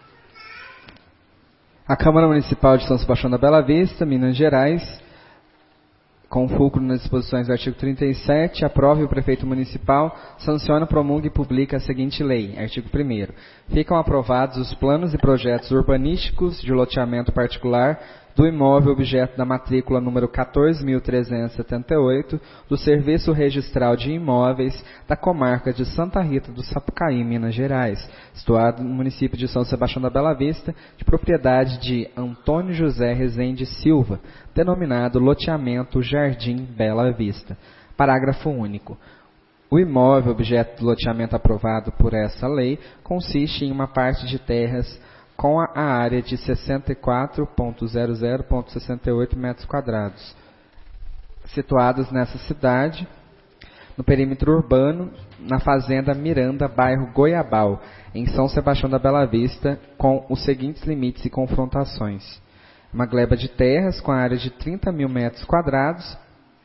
A Câmara Municipal de São Sebastião da Bela Vista, Minas Gerais, com fulcro nas disposições do artigo trinta e sete, aprova e o prefeito municipal sanciona, promulga e publica a seguinte lei. Artigo primeiro. Ficam aprovados os planos e projetos urbanísticos de loteamento particular do imóvel objeto da matrícula número quatorze mil trezentos e setenta e oito do Serviço Registral de Imóveis da comarca de Santa Rita do Sapucaí, Minas Gerais, situado no município de São Sebastião da Bela Vista, de propriedade de Antônio José Rezende Silva, denominado loteamento Jardim Bela Vista. Parágrafo único. O imóvel objeto do loteamento aprovado por essa lei consiste em uma parte de terras com a área de sessenta e quatro ponto zero zero ponto sessenta e oito metros quadrados, situados nessa cidade, no perímetro urbano, na fazenda Miranda, bairro Goiabal, em São Sebastião da Bela Vista, com os seguintes limites e confrontações. Uma gleba de terras com a área de trinta mil metros quadrados,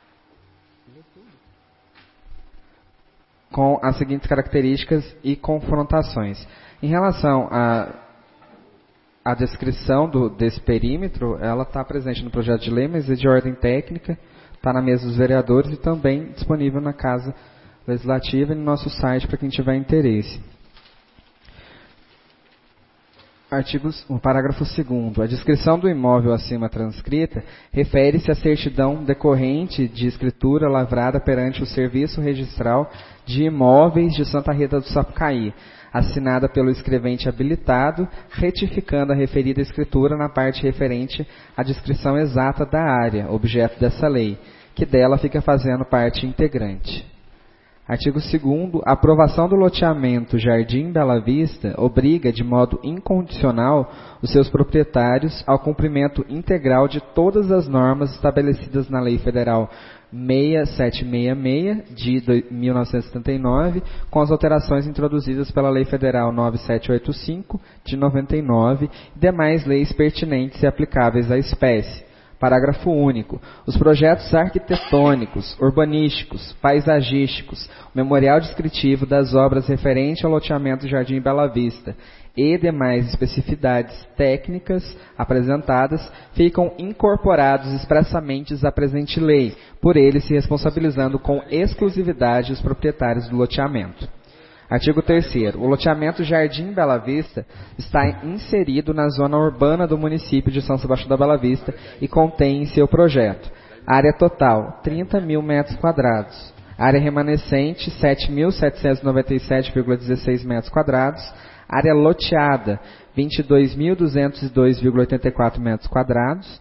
com as seguintes características e confrontações. Em relação a, a descrição do, desse perímetro, ela está presente no projeto de lei, mas é de ordem técnica, está na mesa dos vereadores e também disponível na Casa Legislativa e no nosso site para quem tiver interesse. Artigos, o parágrafo segundo. A descrição do imóvel acima transcrita refere-se à certidão decorrente de escritura lavrada perante o Serviço Registral de Imóveis de Santa Rita do Sapucaí, assinada pelo escrevente habilitado, retificando a referida escritura na parte referente à descrição exata da área, objeto dessa lei, que dela fica fazendo parte integrante. Artigo segundo. A aprovação do loteamento Jardim Bela Vista obriga de modo incondicional os seus proprietários ao cumprimento integral de todas as normas estabelecidas na Lei Federal seis sete seis seis, de mil novecentos e setenta e nove, com as alterações introduzidas pela Lei Federal nove sete oito cinco, de noventa e nove, e demais leis pertinentes e aplicáveis à espécie. Parágrafo único. Os projetos arquitetônicos, urbanísticos, paisagísticos, o memorial descritivo das obras referente ao loteamento Jardim Bela Vista e demais especificidades técnicas apresentadas ficam incorporados expressamente à presente lei, por ele se responsabilizando com exclusividade os proprietários do loteamento. Artigo terceiro. O loteamento Jardim Bela Vista está inserido na zona urbana do município de São Sebastião da Bela Vista e contém em seu projeto área total trinta mil metros quadrados, área remanescente sete mil setecentos e noventa e sete vírgula dezesseis metros quadrados, área loteada vinte e dois mil duzentos e dois vírgula oitenta e quatro metros quadrados,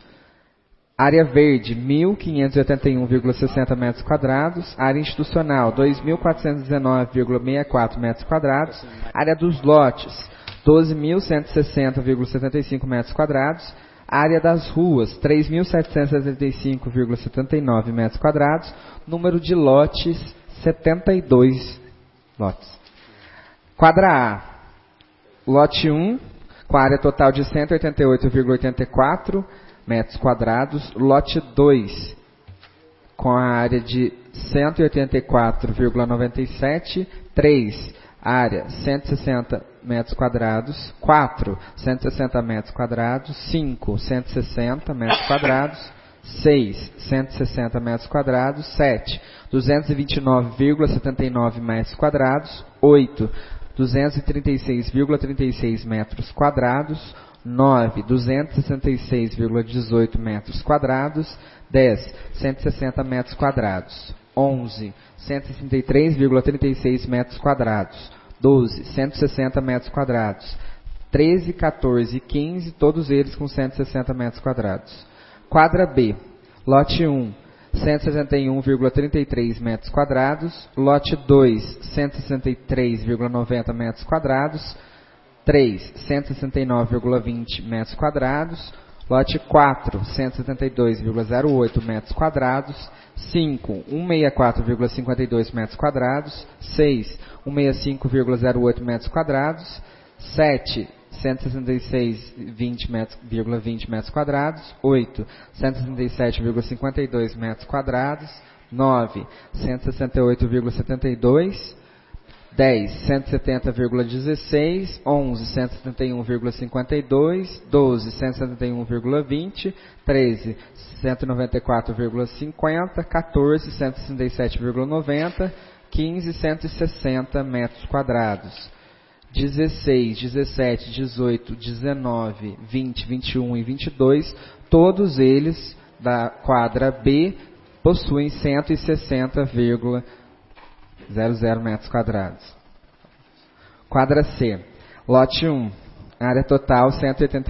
área verde, mil quinhentos e oitenta e um vírgula sessenta metros quadrados. Área institucional, dois mil quatrocentos e dezenove vírgula sessenta e quatro metros quadrados. Área dos lotes, doze mil cento e sessenta vírgula setenta e cinco metros quadrados. Área das ruas, três mil setecentos e setenta e cinco vírgula setenta e nove metros quadrados. Número de lotes, setenta e dois lotes. Quadra A, lote um, com a área total de cento e oitenta e oito vírgula oitenta e quatro metros quadrados, lote dois, com a área de cento e oitenta e quatro vírgula noventa e sete, três, área cento e sessenta metros quadrados, quatro, cento e sessenta metros quadrados, cinco, cento e sessenta metros quadrados, seis, cento e sessenta metros quadrados, sete, duzentos e vinte e nove vírgula setenta e nove metros quadrados, oito, duzentos e trinta e seis vírgula trinta e seis metros quadrados, nove, duzentos e sessenta e seis vírgula dezoito metros quadrados, dez, cento e sessenta metros quadrados, onze, cento e sessenta e três vírgula trinta e seis metros quadrados, doze, cento e sessenta metros quadrados, treze, quatorze e quinze, todos eles com cento e sessenta metros quadrados. Quadra B, lote um, cento e sessenta e um vírgula trinta e três metros quadrados, lote dois, cento e sessenta e três vírgula noventa metros quadrados, três, cento e sessenta e nove vírgula vinte metros quadrados, lote quatro, cento e setenta e dois vírgula zero oito metros quadrados, cinco, cento e sessenta e quatro vírgula cinquenta e dois metros quadrados, seis, cento e sessenta e cinco vírgula zero oito metros quadrados, sete, cento e sessenta e seis vírgula vinte metros quadrados, oito, cento e sessenta e sete vírgula cinquenta e dois metros quadrados, nove, cento e sessenta e oito vírgula setenta e dois, dez, cento e setenta vírgula dezesseis, onze, cento e setenta e um vírgula cinquenta e dois, doze, cento e setenta e um vírgula vinte, treze, cento e noventa e quatro vírgula cinquenta, quatorze, cento e sessenta e sete vírgula noventa, quinze, cento e sessenta metros quadrados. dezesseis, dezessete, dezoito, dezenove, vinte, vinte e um e vinte e dois, todos eles da quadra B possuem cento e sessenta vírgula zero zero metros quadrados. Quadra C, lote um, área total cento e oitenta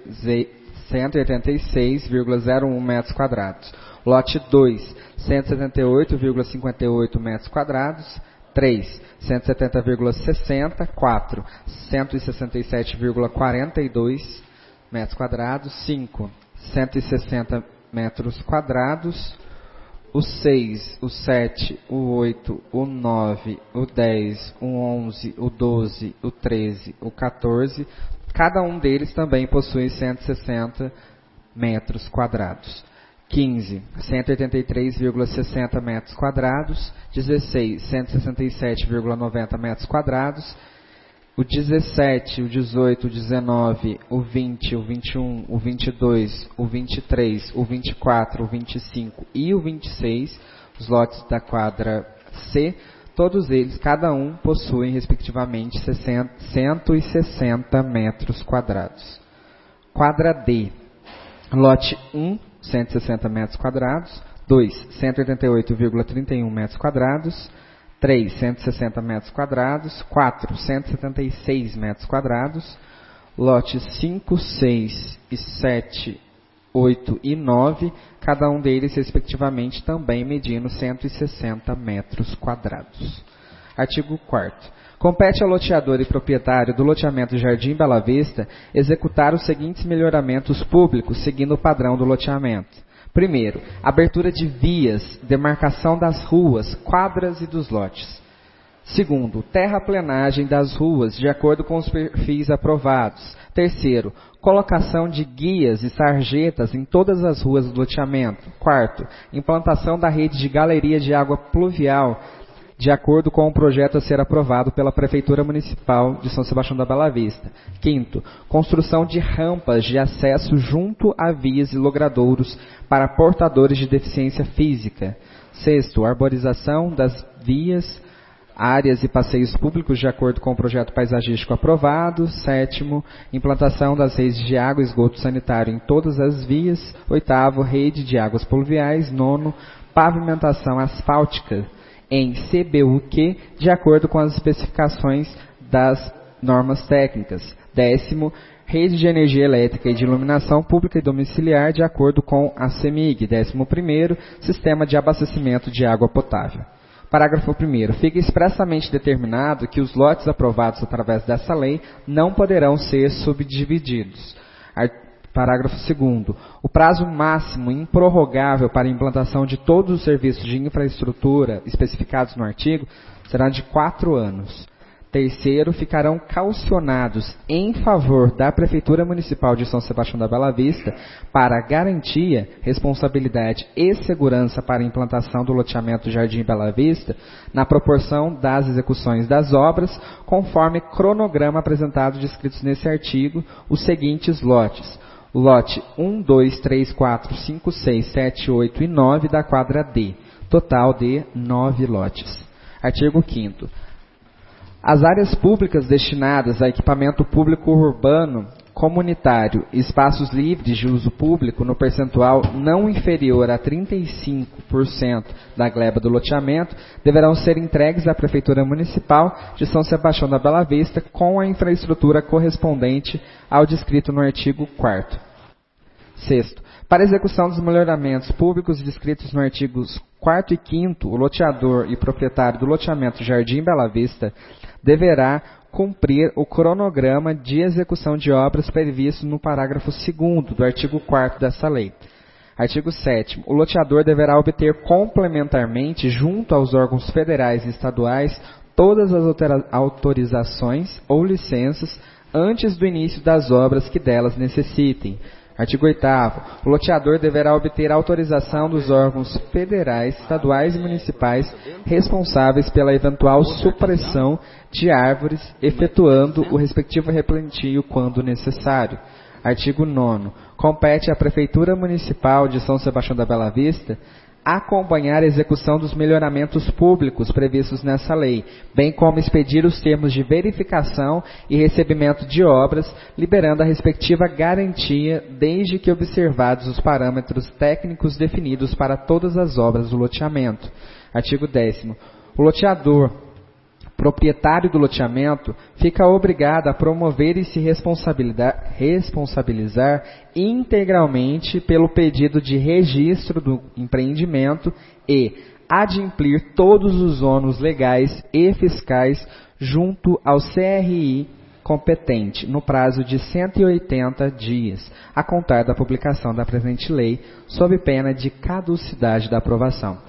e seis vírgula zero um metros quadrados. Lote dois, cento e setenta e oito vírgula cinquenta e oito metros quadrados. três, cento e setenta vírgula sessenta. quatro, cento e sessenta e sete vírgula quarenta e dois metros quadrados. cinco, cento e sessenta metros quadrados. O seis, o sete, o oito, o nove, o dez, o onze, o doze, o treze, o quatorze, cada um deles também possui cento e sessenta metros quadrados. quinze, cento e oitenta e três vírgula sessenta metros quadrados. dezesseis, cento e sessenta e sete vírgula noventa metros quadrados. O dezessete, o dezoito, o dezenove, o vinte, o vinte e um, o vinte e dois, o vinte e três, o vinte e quatro, o vinte e cinco e o vinte e seis, os lotes da quadra C, todos eles, cada um, possuem, respectivamente, cento e sessenta metros quadrados. Quadra D, lote um, cento e sessenta metros quadrados. dois, cento e oitenta e oito vírgula trinta e um metros quadrados. três, cento e sessenta metros quadrados. quatro, cento e setenta e seis metros quadrados. Lotes cinco, seis e sete, oito e nove, cada um deles, respectivamente, também medindo cento e sessenta metros quadrados. Artigo quarto. Compete ao loteador e proprietário do loteamento Jardim Bela Vista executar os seguintes melhoramentos públicos seguindo o padrão do loteamento. Primeiro, abertura de vias, demarcação das ruas, quadras e dos lotes. Segundo, terraplenagem das ruas, de acordo com os perfis aprovados. Terceiro, colocação de guias e sarjetas em todas as ruas do loteamento. Quarto, implantação da rede de galeria de água pluvial, de acordo com o projeto a ser aprovado pela Prefeitura Municipal de São Sebastião da Bela Vista. Quinto, construção de rampas de acesso junto a vias e logradouros para portadores de deficiência física. Sexto, arborização das vias, áreas e passeios públicos de acordo com o projeto paisagístico aprovado. Sétimo, implantação das redes de água e esgoto sanitário em todas as vias. Oitavo, rede de águas pluviais. Nono, pavimentação asfáltica em C B U Q, de acordo com as especificações das normas técnicas. Décimo, rede de energia elétrica e de iluminação pública e domiciliar, de acordo com a CEMIG. Décimo primeiro, sistema de abastecimento de água potável. Parágrafo primeiro. Fica expressamente determinado que os lotes aprovados através dessa lei não poderão ser subdivididos. Parágrafo segundo. O prazo máximo improrrogável para a implantação de todos os serviços de infraestrutura especificados no artigo será de quatro anos. Terceiro, ficarão caucionados em favor da Prefeitura Municipal de São Sebastião da Bela Vista para garantia, responsabilidade e segurança para a implantação do loteamento Jardim Bela Vista, na proporção das execuções das obras, conforme cronograma apresentado descritos nesse artigo, os seguintes lotes. Lote um, dois, três, quatro, cinco, seis, sete, oito e nove da quadra D. Total de nove lotes. Artigo quinto. As áreas públicas destinadas a equipamento público urbano, comunitário e espaços livres de uso público no percentual não inferior a trinta e cinco por cento da gleba do loteamento deverão ser entregues à Prefeitura Municipal de São Sebastião da Bela Vista com a infraestrutura correspondente ao descrito no artigo quarto. Sexto, para execução dos melhoramentos públicos descritos nos artigos quarto e quinto, o loteador e proprietário do loteamento Jardim Bela Vista deverá cumprir o cronograma de execução de obras previsto no parágrafo segundo do artigo quarto dessa lei. Artigo sétimo. O loteador deverá obter complementarmente, junto aos órgãos federais e estaduais, todas as autorizações ou licenças antes do início das obras que delas necessitem. Artigo oitavo. O loteador deverá obter autorização dos órgãos federais, estaduais e municipais responsáveis pela eventual supressão de árvores, efetuando o respectivo replantio quando necessário. Artigo nono. Compete à Prefeitura Municipal de São Sebastião da Bela Vista acompanhar a execução dos melhoramentos públicos previstos nessa lei, bem como expedir os termos de verificação e recebimento de obras, liberando a respectiva garantia, desde que observados os parâmetros técnicos definidos para todas as obras do loteamento. Artigo décimo. O loteador, proprietário do loteamento, fica obrigado a promover e se responsabilizar, responsabilizar integralmente pelo pedido de registro do empreendimento e adimplir todos os ônus legais e fiscais junto ao C R I competente, no prazo de cento e oitenta dias, a contar da publicação da presente lei, sob pena de caducidade da aprovação.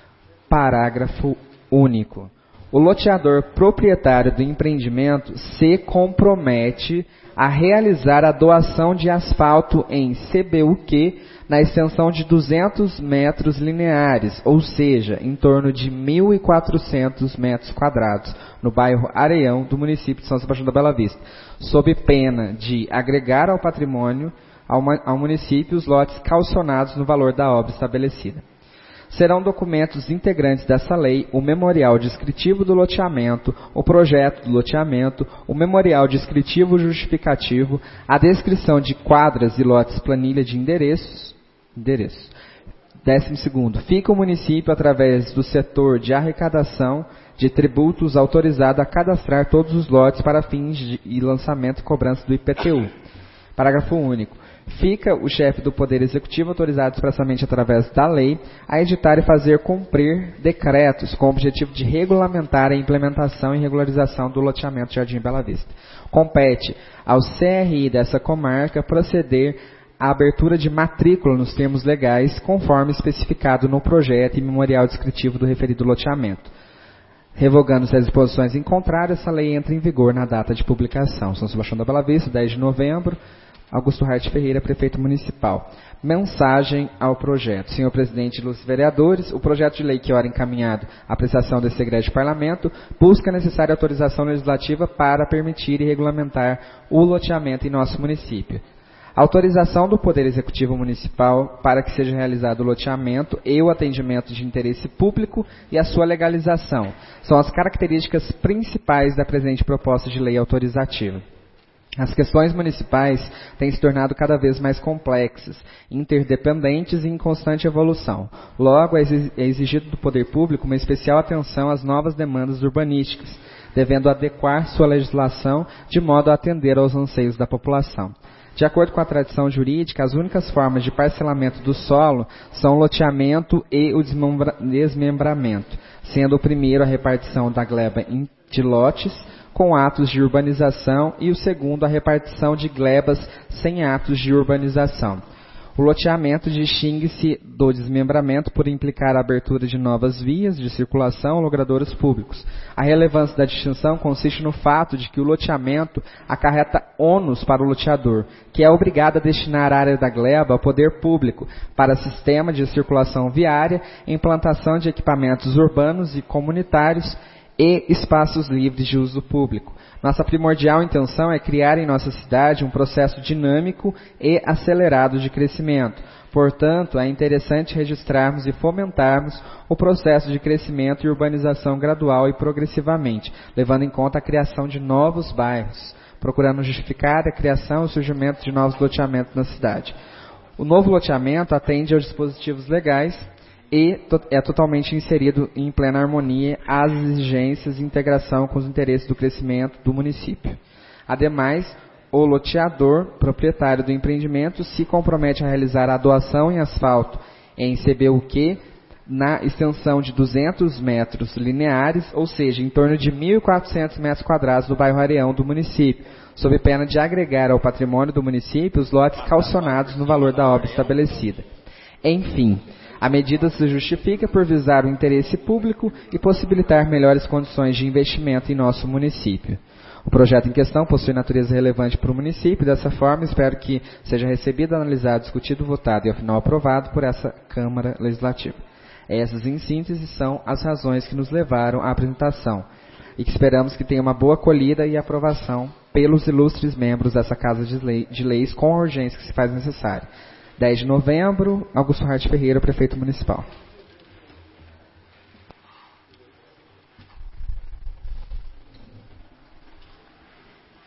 Parágrafo único. O loteador proprietário do empreendimento se compromete a realizar a doação de asfalto em C B U Q na extensão de duzentos metros lineares, ou seja, em torno de mil e quatrocentos metros quadrados, no bairro Areião, do município de São Sebastião da Bela Vista, sob pena de agregar ao patrimônio ao, ao município os lotes calcionados no valor da obra estabelecida. Serão documentos integrantes dessa lei o memorial descritivo do loteamento, o projeto do loteamento, o memorial descritivo justificativo, a descrição de quadras e lotes planilha de endereços. endereços. Décimo segundo, fica o município, através do setor de arrecadação de tributos, autorizado a cadastrar todos os lotes para fins de e lançamento e cobrança do I P T U. Parágrafo único. Fica o chefe do Poder Executivo autorizado expressamente através da lei a editar e fazer cumprir decretos com o objetivo de regulamentar a implementação e regularização do loteamento Jardim Bela Vista. Compete ao C R I dessa comarca proceder à abertura de matrícula nos termos legais, conforme especificado no projeto e memorial descritivo do referido loteamento. Revogando-se as disposições em contrário, essa lei entra em vigor na data de publicação. São Sebastião da Bela Vista, dez de novembro. Augusto Hart Ferreira, prefeito municipal. Mensagem ao projeto. Senhor presidente e ilustres vereadores, o projeto de lei que ora encaminhado à apreciação desse egrégio parlamento busca a necessária autorização legislativa para permitir e regulamentar o loteamento em nosso município. Autorização do Poder Executivo Municipal para que seja realizado o loteamento e o atendimento de interesse público e a sua legalização são as características principais da presente proposta de lei autorizativa. As questões municipais têm se tornado cada vez mais complexas, interdependentes e em constante evolução. Logo, é exigido do poder público uma especial atenção às novas demandas urbanísticas, devendo adequar sua legislação de modo a atender aos anseios da população. De acordo com a tradição jurídica, as únicas formas de parcelamento do solo são o loteamento e o desmembramento, sendo o primeiro a repartição da gleba de lotes com atos de urbanização e o segundo a repartição de glebas sem atos de urbanização. O loteamento distingue-se do desmembramento por implicar a abertura de novas vias de circulação a logradouros públicos. A relevância da distinção consiste no fato de que o loteamento acarreta ônus para o loteador, que é obrigado a destinar a área da gleba ao poder público para sistema de circulação viária, implantação de equipamentos urbanos e comunitários e espaços livres de uso público. Nossa primordial intenção é criar em nossa cidade um processo dinâmico e acelerado de crescimento. Portanto, é interessante registrarmos e fomentarmos o processo de crescimento e urbanização gradual e progressivamente, levando em conta a criação de novos bairros, procurando justificar a criação e o surgimento de novos loteamentos na cidade. O novo loteamento atende aos dispositivos legais e é totalmente inserido em plena harmonia às exigências e integração com os interesses do crescimento do município. Ademais, o loteador, proprietário do empreendimento, se compromete a realizar a doação em asfalto em C B U Q na extensão de duzentos metros lineares, ou seja, em torno de mil e quatrocentos metros quadrados do bairro Areião do município, sob pena de agregar ao patrimônio do município os lotes calcionados no valor da obra estabelecida. Enfim, a medida se justifica por visar o interesse público e possibilitar melhores condições de investimento em nosso município. O projeto em questão possui natureza relevante para o município, dessa forma espero que seja recebido, analisado, discutido, votado e, ao final, aprovado por essa Câmara Legislativa. Essas, em síntese, são as razões que nos levaram à apresentação e que esperamos que tenha uma boa acolhida e aprovação pelos ilustres membros dessa Casa de, lei, de Leis com a urgência que se faz necessária. dez de novembro, Augusto Hart Ferreira, prefeito municipal.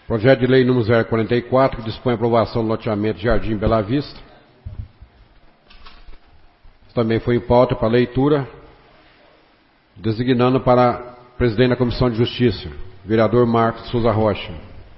Projeto de lei número zero quarenta e quatro, que dispõe a aprovação do loteamento Jardim Bela Vista. Também foi em pauta para leitura, designando para presidente da Comissão de Justiça, vereador Marcos Souza Rocha.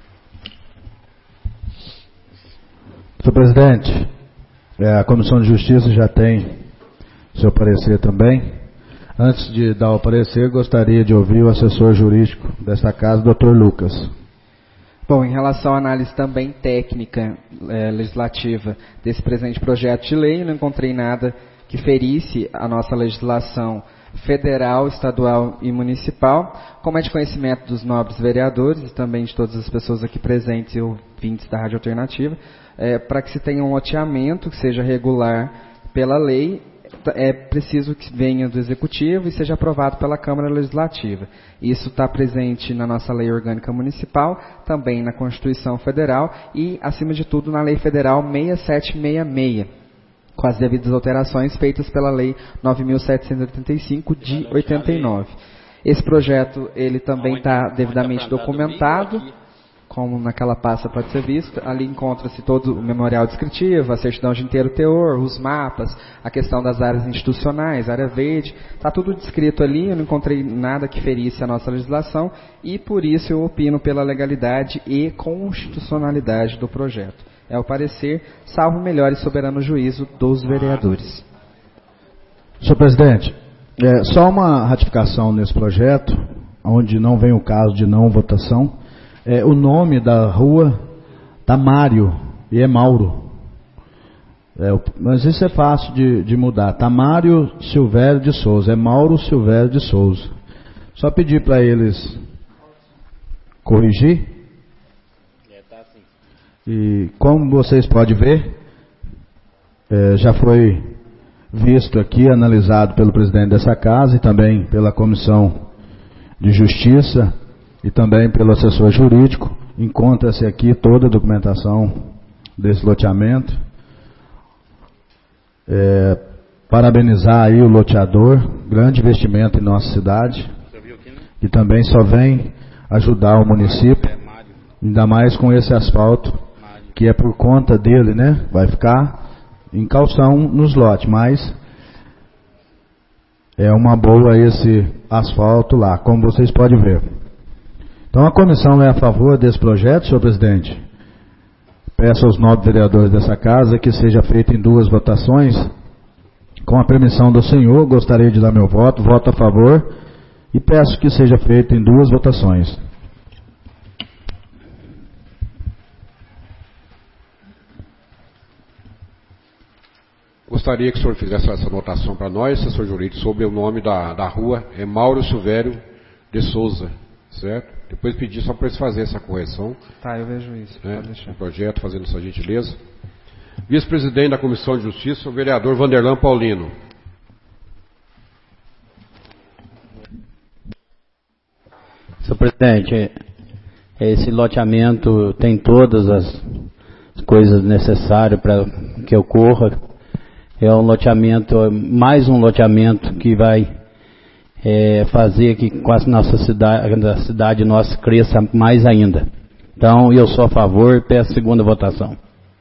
Senhor presidente, a Comissão de Justiça já tem seu parecer também. Antes de dar o parecer, gostaria de ouvir o assessor jurídico desta casa, doutor Lucas. Bom, em relação à análise também técnica é, legislativa desse presente projeto de lei, não encontrei nada que ferisse a nossa legislação federal, estadual e municipal. Como é de conhecimento dos nobres vereadores e também de todas as pessoas aqui presentes e ouvintes da Rádio Alternativa, é, para que se tenha um loteamento que seja regular pela lei, é preciso que venha do Executivo e seja aprovado pela Câmara Legislativa. Isso está presente na nossa Lei Orgânica Municipal, também na Constituição Federal e, acima de tudo, na Lei Federal seis mil setecentos e sessenta e seis, com as devidas alterações feitas pela Lei nove mil setecentos e oitenta e cinco, de oitenta e nove. Esse projeto ele também está devidamente documentado, como naquela pasta pode ser visto. Ali encontra-se todo o memorial descritivo, a certidão de inteiro teor, os mapas, a questão das áreas institucionais, área verde, está tudo descrito ali. Eu não encontrei nada que ferisse a nossa legislação e por isso eu opino pela legalidade e constitucionalidade do projeto. É o parecer, salvo o melhor e soberano juízo dos vereadores. Senhor presidente, é, só uma ratificação nesse projeto, onde não vem o caso de não votação. É, o nome da rua está Mário e é Mauro. É, mas isso é fácil de, de mudar. Está Mário Silvério de Souza, é Mauro Silvério de Souza. Só pedir para eles corrigir. E como vocês podem ver, é, já foi visto aqui, analisado pelo presidente dessa casa e também pela Comissão de Justiça e também pelo assessor jurídico. Encontra-se aqui toda a documentação desse loteamento. É, parabenizar aí o loteador, grande investimento em nossa cidade, que também só vem ajudar o município, ainda mais com esse asfalto, que é por conta dele, né? Vai ficar em calção nos lotes, mas é uma boa esse asfalto lá, como vocês podem ver. Então a comissão é a favor desse projeto, senhor presidente. Peço aos nobres vereadores dessa casa que seja feito em duas votações. Com a permissão do senhor, gostaria de dar meu voto, voto a favor, e peço que seja feito em duas votações. Gostaria que o senhor fizesse essa anotação para nós, assessor jurídico, sobre o nome da, da rua, é Mauro Silvério de Souza, certo? Depois pedir só para eles fazerem essa correção. Tá, eu vejo isso. Né, pode deixar. o projeto, fazendo essa gentileza. Vice-presidente da Comissão de Justiça, o vereador Vanderlan Paulino. Senhor presidente, esse loteamento tem todas as coisas necessárias para que ocorra. É um loteamento, mais um loteamento que vai é, fazer que com a nossa cidade, a cidade nossa cresça mais ainda. Então, eu sou a favor e peço a segunda votação.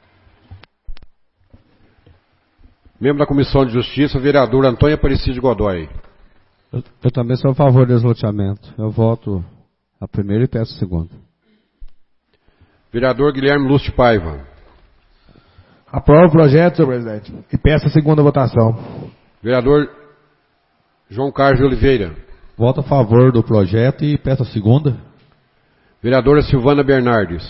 Membro da Comissão de Justiça, o vereador Antônio Aparecido Godoy. Eu, eu também sou a favor desse loteamento. Eu voto a primeira e peço a segunda. Vereador Guilherme Lúcio Paiva. Aprovo o projeto, senhor presidente, e peço a segunda votação. Vereador João Carlos de Oliveira. Voto a favor do projeto e peço a segunda. Vereadora Silvana Bernardes.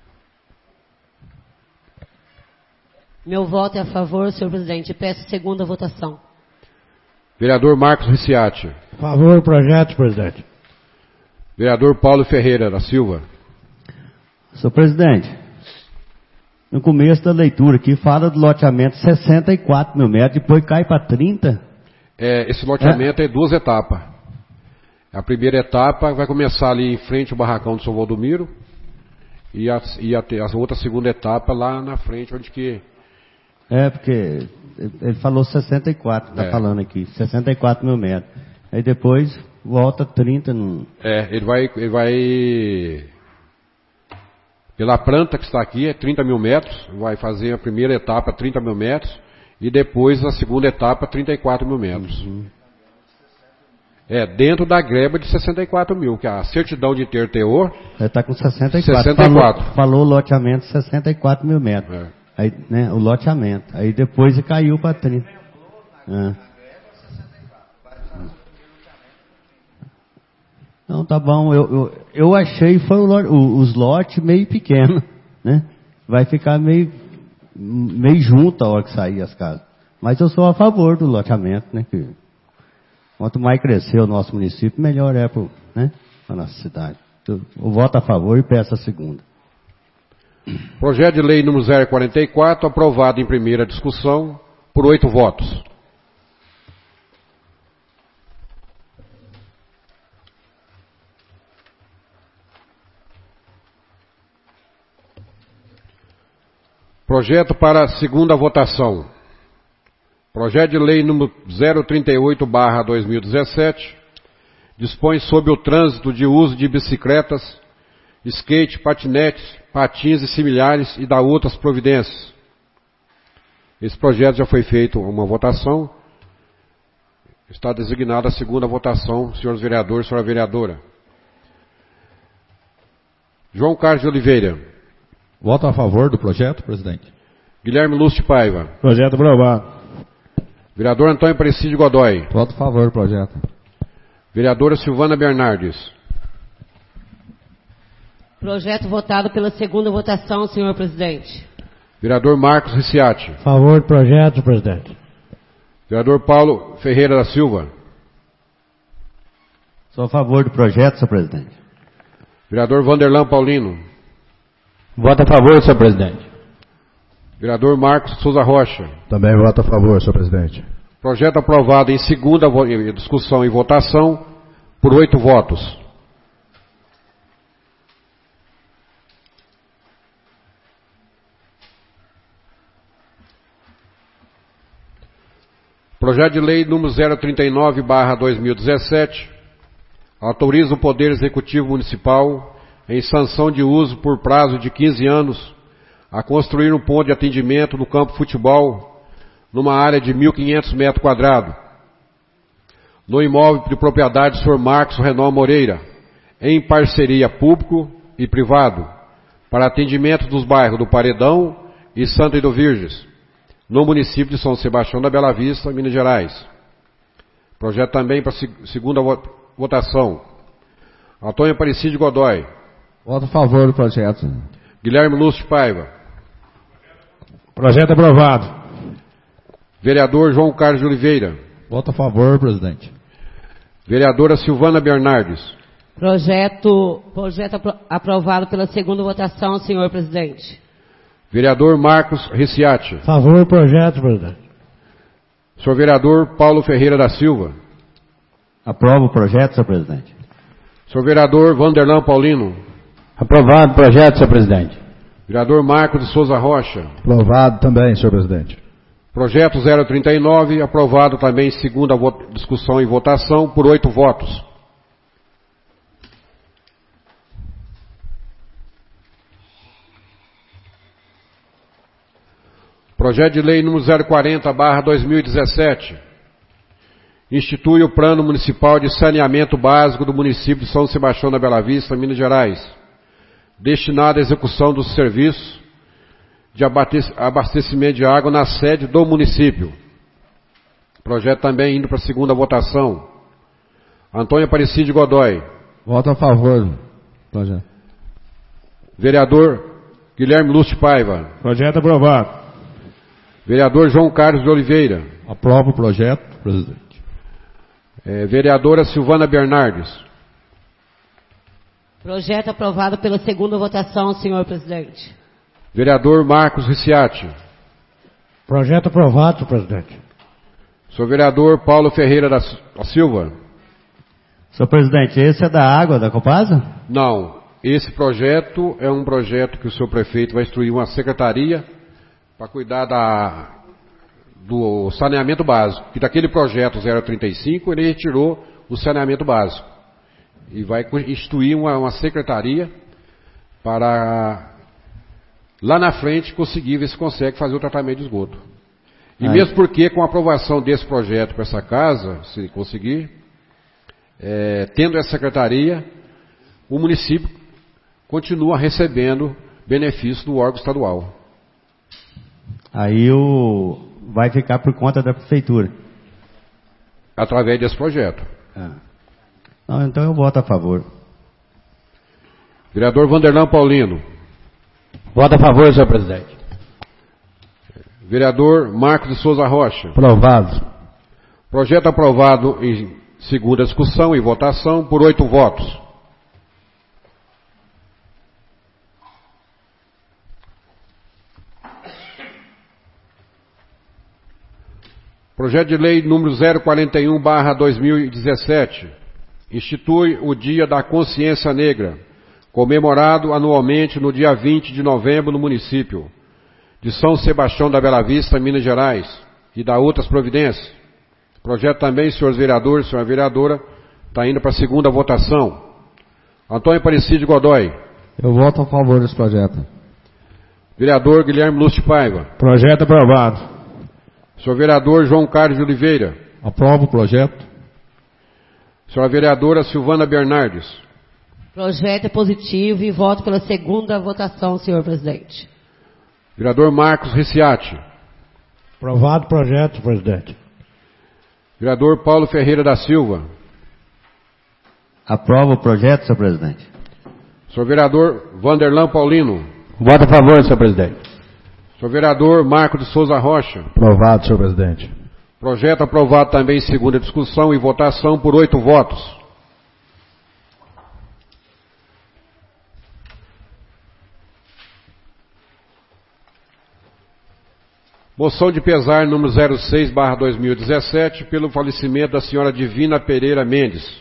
Meu voto é a favor, senhor presidente, e peço segunda votação. Vereador Marcos Ricciati. Favor do projeto, presidente. Vereador Paulo Ferreira da Silva. Senhor presidente, no começo da leitura aqui fala do loteamento sessenta e quatro mil metros, depois cai para trinta. É, esse loteamento é. é duas etapas. A primeira etapa vai começar ali em frente ao barracão do São Valdomiro e a, e a, a outra segunda etapa lá na frente, onde que... É, porque ele falou sessenta e quatro, está é. falando aqui, sessenta e quatro mil metros. Aí depois volta trinta. No... É, ele vai... Ele vai... pela planta que está aqui, é trinta mil metros, vai fazer a primeira etapa trinta mil metros, e depois a segunda etapa trinta e quatro mil metros. Uhum. É, dentro da greba de sessenta e quatro mil, que a certidão de ter teor... Ele está com sessenta e quatro. sessenta e quatro. Falou, falou loteamento sessenta e quatro mil metros. É. Aí, né, o loteamento. Aí depois caiu para trinta. É. Não, tá bom. Eu, eu, eu achei foi o, o, os lotes meio pequenos, né? Vai ficar meio, meio junto a hora que sair as casas. Mas eu sou a favor do loteamento, né? Que, quanto mais crescer o nosso município, melhor é para, né, a nossa cidade. Eu, eu voto a favor e peço a segunda. Projeto de lei número zero quarenta e quatro, aprovado em primeira discussão, por oito votos. Projeto para a segunda votação. Projeto de lei número zero trinta e oito barra dois mil e dezessete dispõe sobre o trânsito de uso de bicicletas, skate, patinetes, patins e similares e dá outras providências. Esse projeto já foi feito uma votação. Está designada a segunda votação, senhores vereadores, senhora vereadora. João Carlos de Oliveira. Voto a favor do projeto, presidente. Guilherme Lúcio Paiva. Projeto aprovado. Vereador Antônio Aparecido Godoy. Voto a favor do projeto. Vereadora Silvana Bernardes. Projeto votado pela segunda votação, senhor presidente. Vereador Marcos Ricciati. Favor do projeto, presidente. Vereador Paulo Ferreira da Silva. Sou a favor do projeto, senhor presidente. Vereador Vanderlan Paulino. Voto a favor, senhor presidente. Vereador Marcos Souza Rocha. Também voto a favor, senhor presidente. Projeto aprovado em segunda discussão e votação por oito votos. Projeto de lei número zero trinta e nove barra dois mil e dezessete autoriza o Poder Executivo Municipal em sanção de uso por prazo de quinze anos a construir um ponto de atendimento no campo futebol numa área de mil e quinhentos metros quadrados, no imóvel de propriedade do senhor Marcos Renan Moreira, em parceria público e privado, para atendimento dos bairros do Paredão e Santa Ido Virges, no município de São Sebastião da Bela Vista, Minas Gerais. Projeto também para segunda votação. Antônio Aparecido Godoy. Voto a favor do projeto. Guilherme Lúcio Paiva. Projeto aprovado. Vereador João Carlos de Oliveira. Voto a favor, presidente. Vereadora Silvana Bernardes. Projeto, projeto apro, aprovado pela segunda votação, senhor presidente. Vereador Marcos Ricciati. Favor do projeto, presidente. Senhor vereador Paulo Ferreira da Silva. Aprovo o projeto, senhor presidente. Senhor vereador Vanderlan Paulino. Aprovado o projeto, senhor presidente. Vereador Marcos de Souza Rocha. Aprovado também, senhor presidente. Projeto zero trinta e nove, aprovado também em segunda discussão e votação por oito votos. Projeto de lei número zero quarenta barra dois mil e dezessete institui o Plano Municipal de Saneamento Básico do município de São Sebastião da Bela Vista, Minas Gerais, destinado à execução dos serviços de abastecimento de água na sede do município. Projeto também indo para a segunda votação. Antônio Aparecido Godoy. Voto a favor do projeto. Vereador Guilherme Lúcio Paiva. Projeto aprovado. Vereador João Carlos de Oliveira. Aprovo o projeto, presidente. É, vereadora Silvana Bernardes. Projeto aprovado pela segunda votação, senhor presidente. Vereador Marcos Ricciati. Projeto aprovado, senhor presidente. Senhor vereador Paulo Ferreira da Silva. Senhor presidente, esse é da água da Copasa? Não. Esse projeto é um projeto que o senhor prefeito vai instruir uma secretaria para cuidar da, do saneamento básico. Que daquele projeto zero trinta e cinco ele retirou o saneamento básico. E vai instituir uma, uma secretaria para lá na frente conseguir ver se consegue fazer o tratamento de esgoto. E Aí. mesmo porque com a aprovação desse projeto para essa casa, se conseguir, é, tendo essa secretaria, o município continua recebendo benefício do órgão estadual. Aí o, vai ficar por conta da prefeitura. Através desse projeto. Ah. Não, então eu voto a favor. Vereador Vanderlan Paulino. Voto a favor, senhor presidente. Vereador Marcos de Souza Rocha. Aprovado. Projeto aprovado em segunda discussão e votação por oito votos. Projeto de lei número zero quarenta e um barra dois mil e dezessete institui o Dia da Consciência Negra, comemorado anualmente no dia vinte de novembro no município de São Sebastião da Bela Vista, Minas Gerais, e da outras providências. Projeto também, senhores vereadores, senhora vereadora, está indo para a segunda votação. Antônio Aparecido Godoy. Eu voto a favor desse projeto. Vereador Guilherme Lúcio Paiva. Projeto aprovado. Senhor vereador João Carlos de Oliveira. Aprovo o projeto. Senhora vereadora Silvana Bernardes. Projeto é positivo e voto pela segunda votação, senhor presidente. Vereador Marcos Ricciati. Aprovado o projeto, presidente. Vereador Paulo Ferreira da Silva. Aprova o projeto, senhor presidente. Senhor vereador Vanderlan Paulino. Voto a favor, senhor presidente. Senhor vereador Marco de Souza Rocha. Aprovado, senhor presidente. Projeto aprovado também em segunda discussão e votação por oito votos. Moção de pesar número zero seis barra dois mil e dezessete pelo falecimento da senhora Divina Pereira Mendes.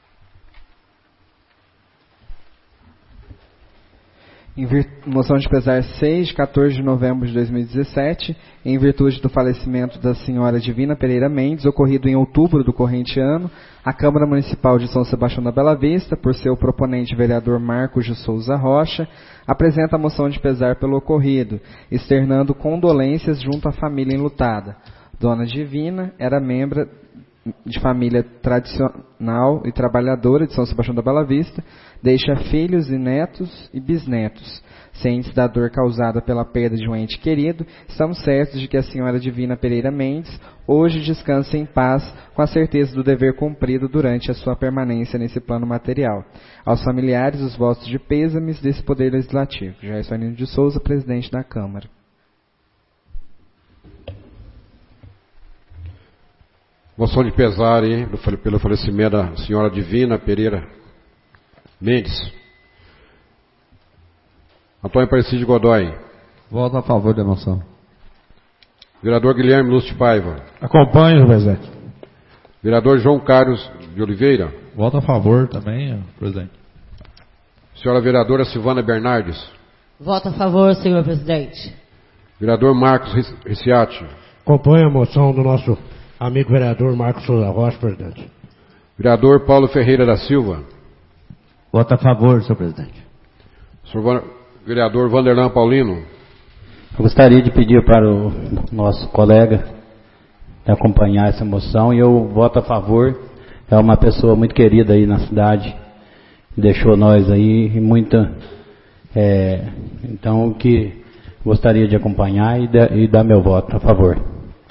Em vir... Moção de pesar seis, de quatorze de novembro de dois mil e dezessete, em virtude do falecimento da senhora Divina Pereira Mendes, ocorrido em outubro do corrente ano, a Câmara Municipal de São Sebastião da Bela Vista, por seu proponente vereador Marcos de Souza Rocha, apresenta a moção de pesar pelo ocorrido, externando condolências junto à família enlutada. Dona Divina era membro de família tradicional e trabalhadora de São Sebastião da Bela Vista, deixa filhos e netos e bisnetos. Cientes da dor causada pela perda de um ente querido, estamos certos de que a senhora Divina Pereira Mendes hoje descansa em paz, com a certeza do dever cumprido durante a sua permanência nesse plano material. Aos familiares, os votos de pêsames desse Poder Legislativo. Jair Soanino de Souza, presidente da Câmara. Moção de pesar hein, pelo falecimento da senhora Divina Pereira Mendes. Antônio Aparecido Godoy. Voto a favor da moção. Vereador Guilherme Lúcio Paiva. Acompanho, presidente. Vereador João Carlos de Oliveira. Voto a favor também, presidente. Senhora vereadora Silvana Bernardes. Voto a favor, senhor presidente. Vereador Marcos Ricciati. Acompanho a moção do nosso amigo vereador Marcos Souza Rocha, presidente. Vereador Paulo Ferreira da Silva. Voto a favor, senhor presidente. Senhor vereador Vanderlan Paulino. Eu gostaria de pedir para o nosso colega acompanhar essa moção e eu voto a favor. É uma pessoa muito querida aí na cidade, deixou nós aí e muita, é, então que gostaria de acompanhar e, da, e dar meu voto a favor.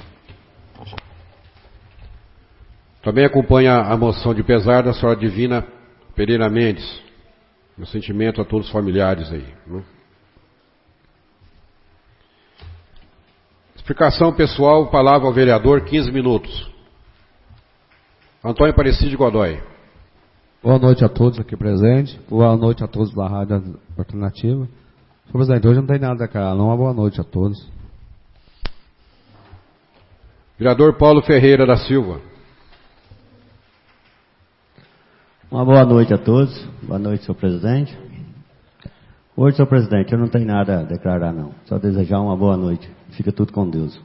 Também acompanha a moção de pesar da senhora Divina Pereira Mendes. Meu sentimento a todos os familiares aí. Né? Explicação pessoal, palavra ao vereador, quinze minutos. Antônio Aparecido Godoy. Boa noite a todos aqui presentes. Boa noite a todos da Rádio Alternativa. Senhor presidente, hoje não tem nada a declarar, não. Uma boa noite a todos. Vereador Paulo Ferreira da Silva. Uma boa noite a todos. Boa noite, senhor presidente. Hoje, senhor presidente, eu não tenho nada a declarar, não. Só desejar uma boa noite. Fica tudo com Deus.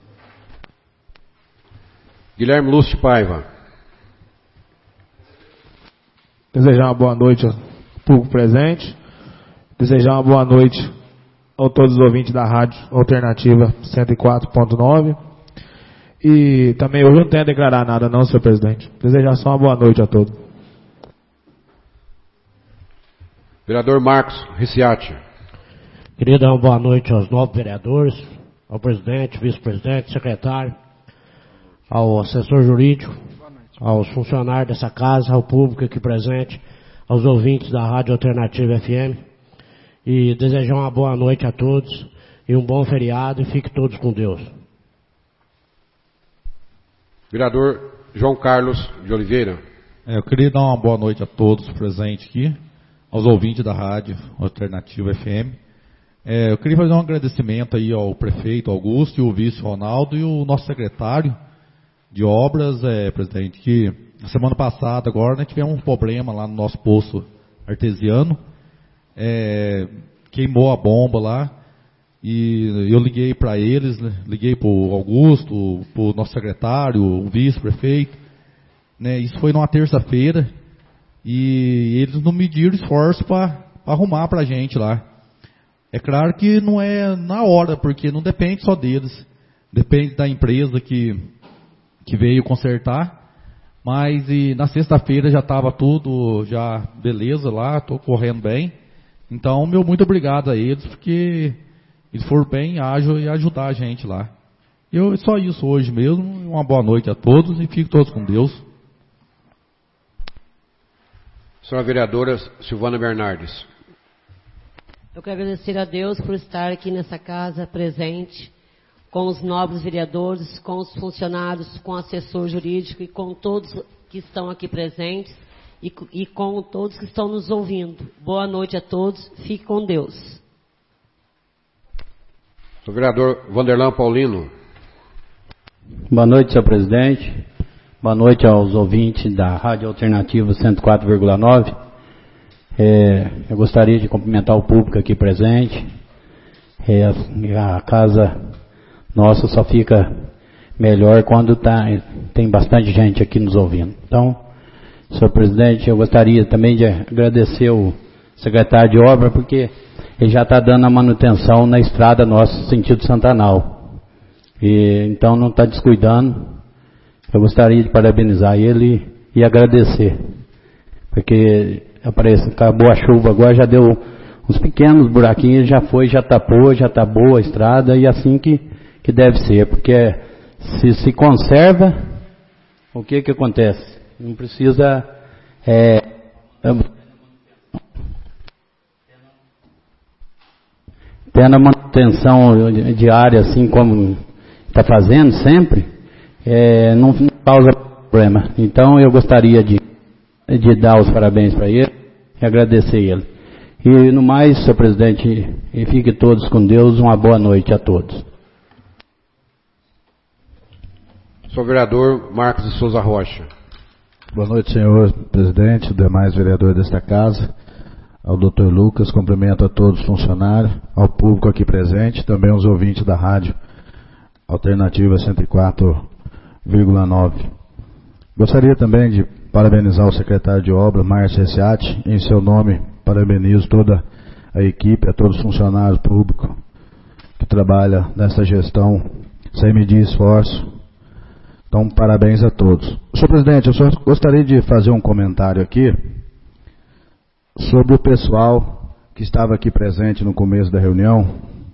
Guilherme Lúcio Paiva. Desejar uma boa noite ao público presente. Desejar uma boa noite a todos os ouvintes da Rádio Alternativa cento e quatro ponto nove. E também hoje não tenho a declarar nada não, senhor presidente. Desejar só uma boa noite a todos. Vereador Marcos Ricciati. Queria dar uma boa noite aos nove vereadores, ao presidente, vice-presidente, secretário, ao assessor jurídico, aos funcionários dessa casa, ao público aqui presente, aos ouvintes da Rádio Alternativa F M. E desejar uma boa noite a todos e um bom feriado e fiquem todos com Deus. Vereador João Carlos de Oliveira. É, eu queria dar uma boa noite a todos presentes aqui, aos ouvintes da Rádio Alternativa F M. É, eu queria fazer um agradecimento aí ao prefeito Augusto e o vice Ronaldo e o nosso secretário de obras, é, presidente, que na semana passada agora, né, tivemos um problema lá no nosso poço artesiano, é, queimou a bomba lá, e eu liguei para eles, né, liguei para o Augusto, para o nosso secretário, o vice-prefeito, né, isso foi numa terça-feira, e eles não mediram esforço para arrumar para a gente lá. É claro que não é na hora, porque não depende só deles, depende da empresa que, que veio consertar, mas e na sexta-feira já estava tudo, já beleza lá, estou correndo bem. Então, meu muito obrigado a eles, porque eles foram bem ágeis e ajudar a gente lá. Eu, só isso hoje mesmo, uma boa noite a todos e fiquem todos com Deus. Senhora vereadora Silvana Bernardes. Eu quero agradecer a Deus por estar aqui nessa casa presente, com os nobres vereadores, com os funcionários, com o assessor jurídico e com todos que estão aqui presentes e, e com todos que estão nos ouvindo. Boa noite a todos, fique com Deus. O vereador Vanderlan Paulino. Boa noite, senhor presidente. Boa noite aos ouvintes da Rádio Alternativa cento e quatro vírgula nove. É, eu gostaria de cumprimentar o público aqui presente. É, a casa nossa só fica melhor quando tá, tem bastante gente aqui nos ouvindo. Então, senhor presidente, eu gostaria também de agradecer o secretário de obra, porque ele já está dando a manutenção na estrada nossa, sentido Santanal. E, então não está descuidando. Eu gostaria de parabenizar ele e agradecer, porque aparece, acabou a chuva agora, já deu uns pequenos buraquinhos, já foi, já tapou, já está boa a estrada, e assim que, que deve ser, porque se se conserva, o que que acontece? Não precisa é, tendo a manutenção diária, assim como está fazendo sempre, é, não causa problema. Então eu gostaria de, de dar os parabéns para ele e agradecer ele. E no mais, senhor presidente, e fiquem todos com Deus, uma boa noite a todos. Sou o vereador Marcos de Souza Rocha. Boa noite, senhor presidente, demais vereadores desta casa, ao doutor Lucas, cumprimento a todos os funcionários, ao público aqui presente, também aos ouvintes da Rádio Alternativa cento e quatro vírgula nove. Gostaria também de parabenizar o secretário de obra, Márcio Ricciati. Em seu nome, parabenizo toda a equipe, a todos os funcionários públicos que trabalham nessa gestão sem medir esforço. Então, parabéns a todos. Senhor presidente, eu só gostaria de fazer um comentário aqui sobre o pessoal que estava aqui presente no começo da reunião,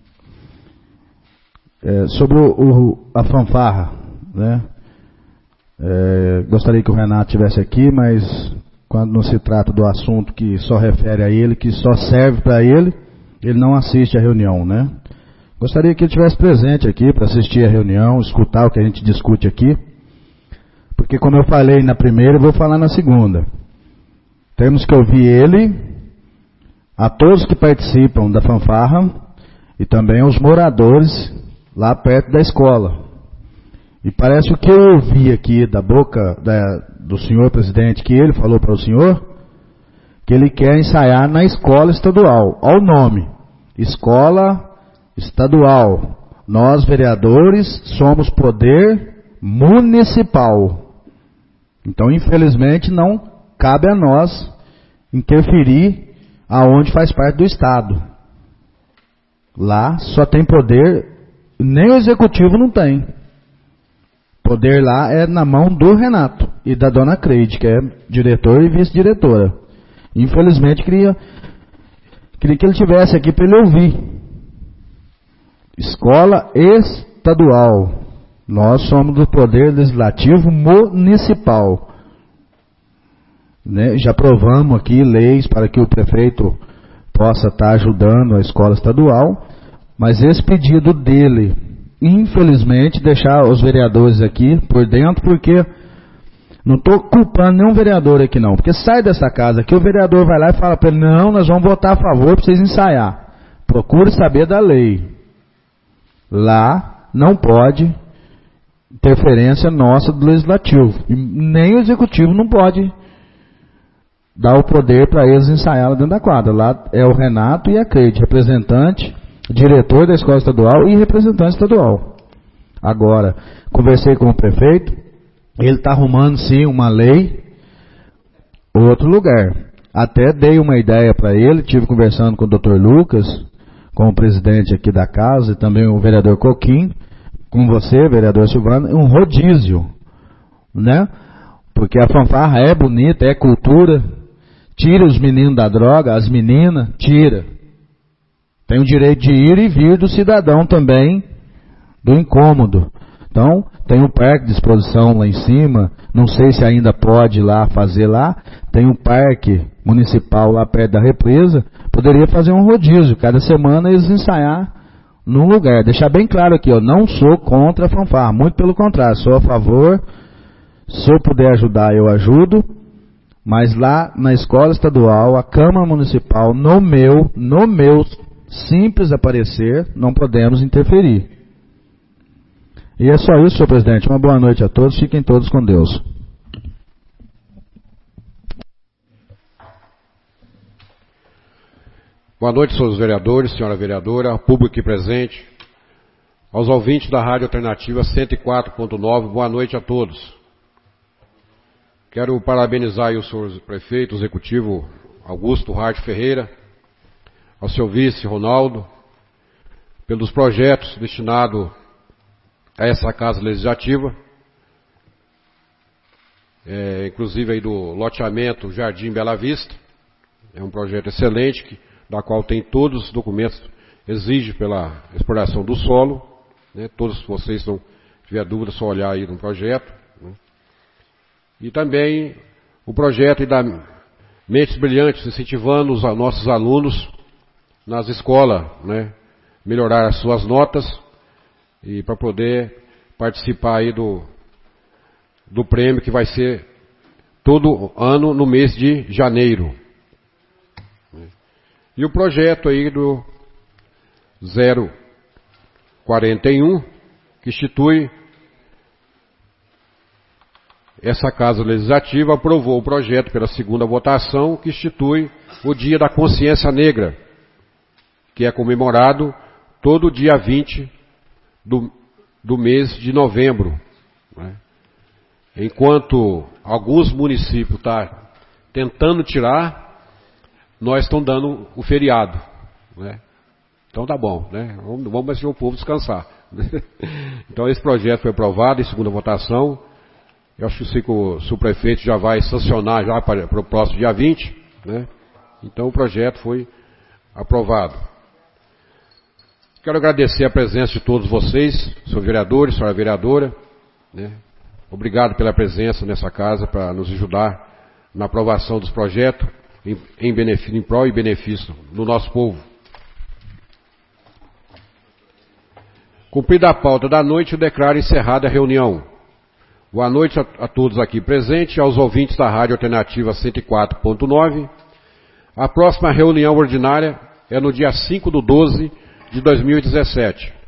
é, sobre o, o, a fanfarra, né? É, gostaria que o Renato estivesse aqui, mas quando não se trata do assunto que só refere a ele, que só serve para ele, ele não assiste a reunião, né? Gostaria que ele estivesse presente aqui para assistir a reunião, escutar o que a gente discute aqui, porque como eu falei na primeira, eu vou falar na segunda. Temos que ouvir ele, a todos que participam da fanfarra e também aos moradores lá perto da escola. E parece o que eu ouvi aqui da boca da, do senhor presidente, que ele falou para o senhor, que ele quer ensaiar na escola estadual. Olha o nome, escola estadual. Nós, vereadores, somos poder municipal. Então, infelizmente, não cabe a nós interferir aonde faz parte do Estado. Lá só tem poder, nem o executivo não tem. Poder lá é na mão do Renato e da dona Creide, que é diretor e vice-diretora. Infelizmente, queria, queria que ele tivesse aqui para ele ouvir. Escola estadual. Nós somos do Poder Legislativo Municipal. Né? Já aprovamos aqui leis para que o prefeito possa estar ajudando a escola estadual, mas esse pedido dele, infelizmente, deixar os vereadores aqui por dentro, porque não estou culpando nenhum vereador aqui não, porque sai dessa casa aqui, o vereador vai lá e fala para ele, não, nós vamos votar a favor para vocês ensaiar. Procure saber da lei. Lá não pode interferência nossa do legislativo, e nem o executivo não pode dar o poder para eles ensaiar lá dentro da quadra. Lá é o Renato e a Creide, representante, diretor da escola estadual e representante estadual. Agora, conversei com o prefeito, ele está arrumando sim uma lei, outro lugar. Até dei uma ideia para ele, tive conversando com o doutor Lucas, com o presidente aqui da casa e também o vereador Coquim, com você, vereador Silvano, um rodízio, né? Porque a fanfarra é bonita, é cultura. Tira os meninos da droga, as meninas, tira. Tem o direito de ir e vir do cidadão também, do incômodo. Então, tem um parque de exposição lá em cima, não sei se ainda pode ir lá fazer lá, tem um parque municipal lá perto da represa, poderia fazer um rodízio, cada semana eles ensaiar num lugar. Deixar bem claro aqui, eu não sou contra a fanfarra, muito pelo contrário, sou a favor, se eu puder ajudar eu ajudo, mas lá na escola estadual, a Câmara Municipal, no meu, no meu simples aparecer, não podemos interferir. E é só isso, senhor presidente. Uma boa noite a todos. Fiquem todos com Deus. Boa noite, senhores vereadores, senhora vereadora, público aqui presente, aos ouvintes da Rádio Alternativa cento e quatro ponto nove, boa noite a todos. Quero parabenizar aí o senhor prefeito, executivo Augusto Hart Ferreira, ao seu vice Ronaldo, pelos projetos destinados a essa Casa Legislativa, é, inclusive aí do loteamento Jardim Bela Vista, é um projeto excelente, que, da qual tem todos os documentos exige pela exploração do solo, né, todos vocês, se tiver dúvida, é só olhar aí no projeto, né. E também o projeto da Mentes Brilhantes, incentivando os nossos alunos nas escolas, né, melhorar as suas notas, e para poder participar aí do, do prêmio que vai ser todo ano no mês de janeiro. E o projeto aí do zero quarenta e um, que institui essa Casa Legislativa, aprovou o projeto pela segunda votação, que institui o Dia da Consciência Negra, que é comemorado todo dia vinte Do, do mês de novembro, né? Enquanto alguns municípios estão tá tentando tirar, nós estamos dando o feriado, né? Então tá bom, né? Vamos, vamos deixar o povo descansar. Então esse projeto foi aprovado em segunda votação. Eu acho que o, se o prefeito já vai sancionar já para, para o próximo dia vinte, né? Então o projeto foi aprovado. Quero agradecer a presença de todos vocês, senhores vereadores, senhora vereadora, né? Obrigado pela presença nessa casa para nos ajudar na aprovação dos projetos em, em, benefício, em prol e benefício do nosso povo. Cumprida a pauta da noite, eu declaro encerrada a reunião. Boa noite a, a todos aqui presentes e aos ouvintes da Rádio Alternativa cento e quatro ponto nove. A próxima reunião ordinária é no dia cinco do doze de dois mil e dezessete.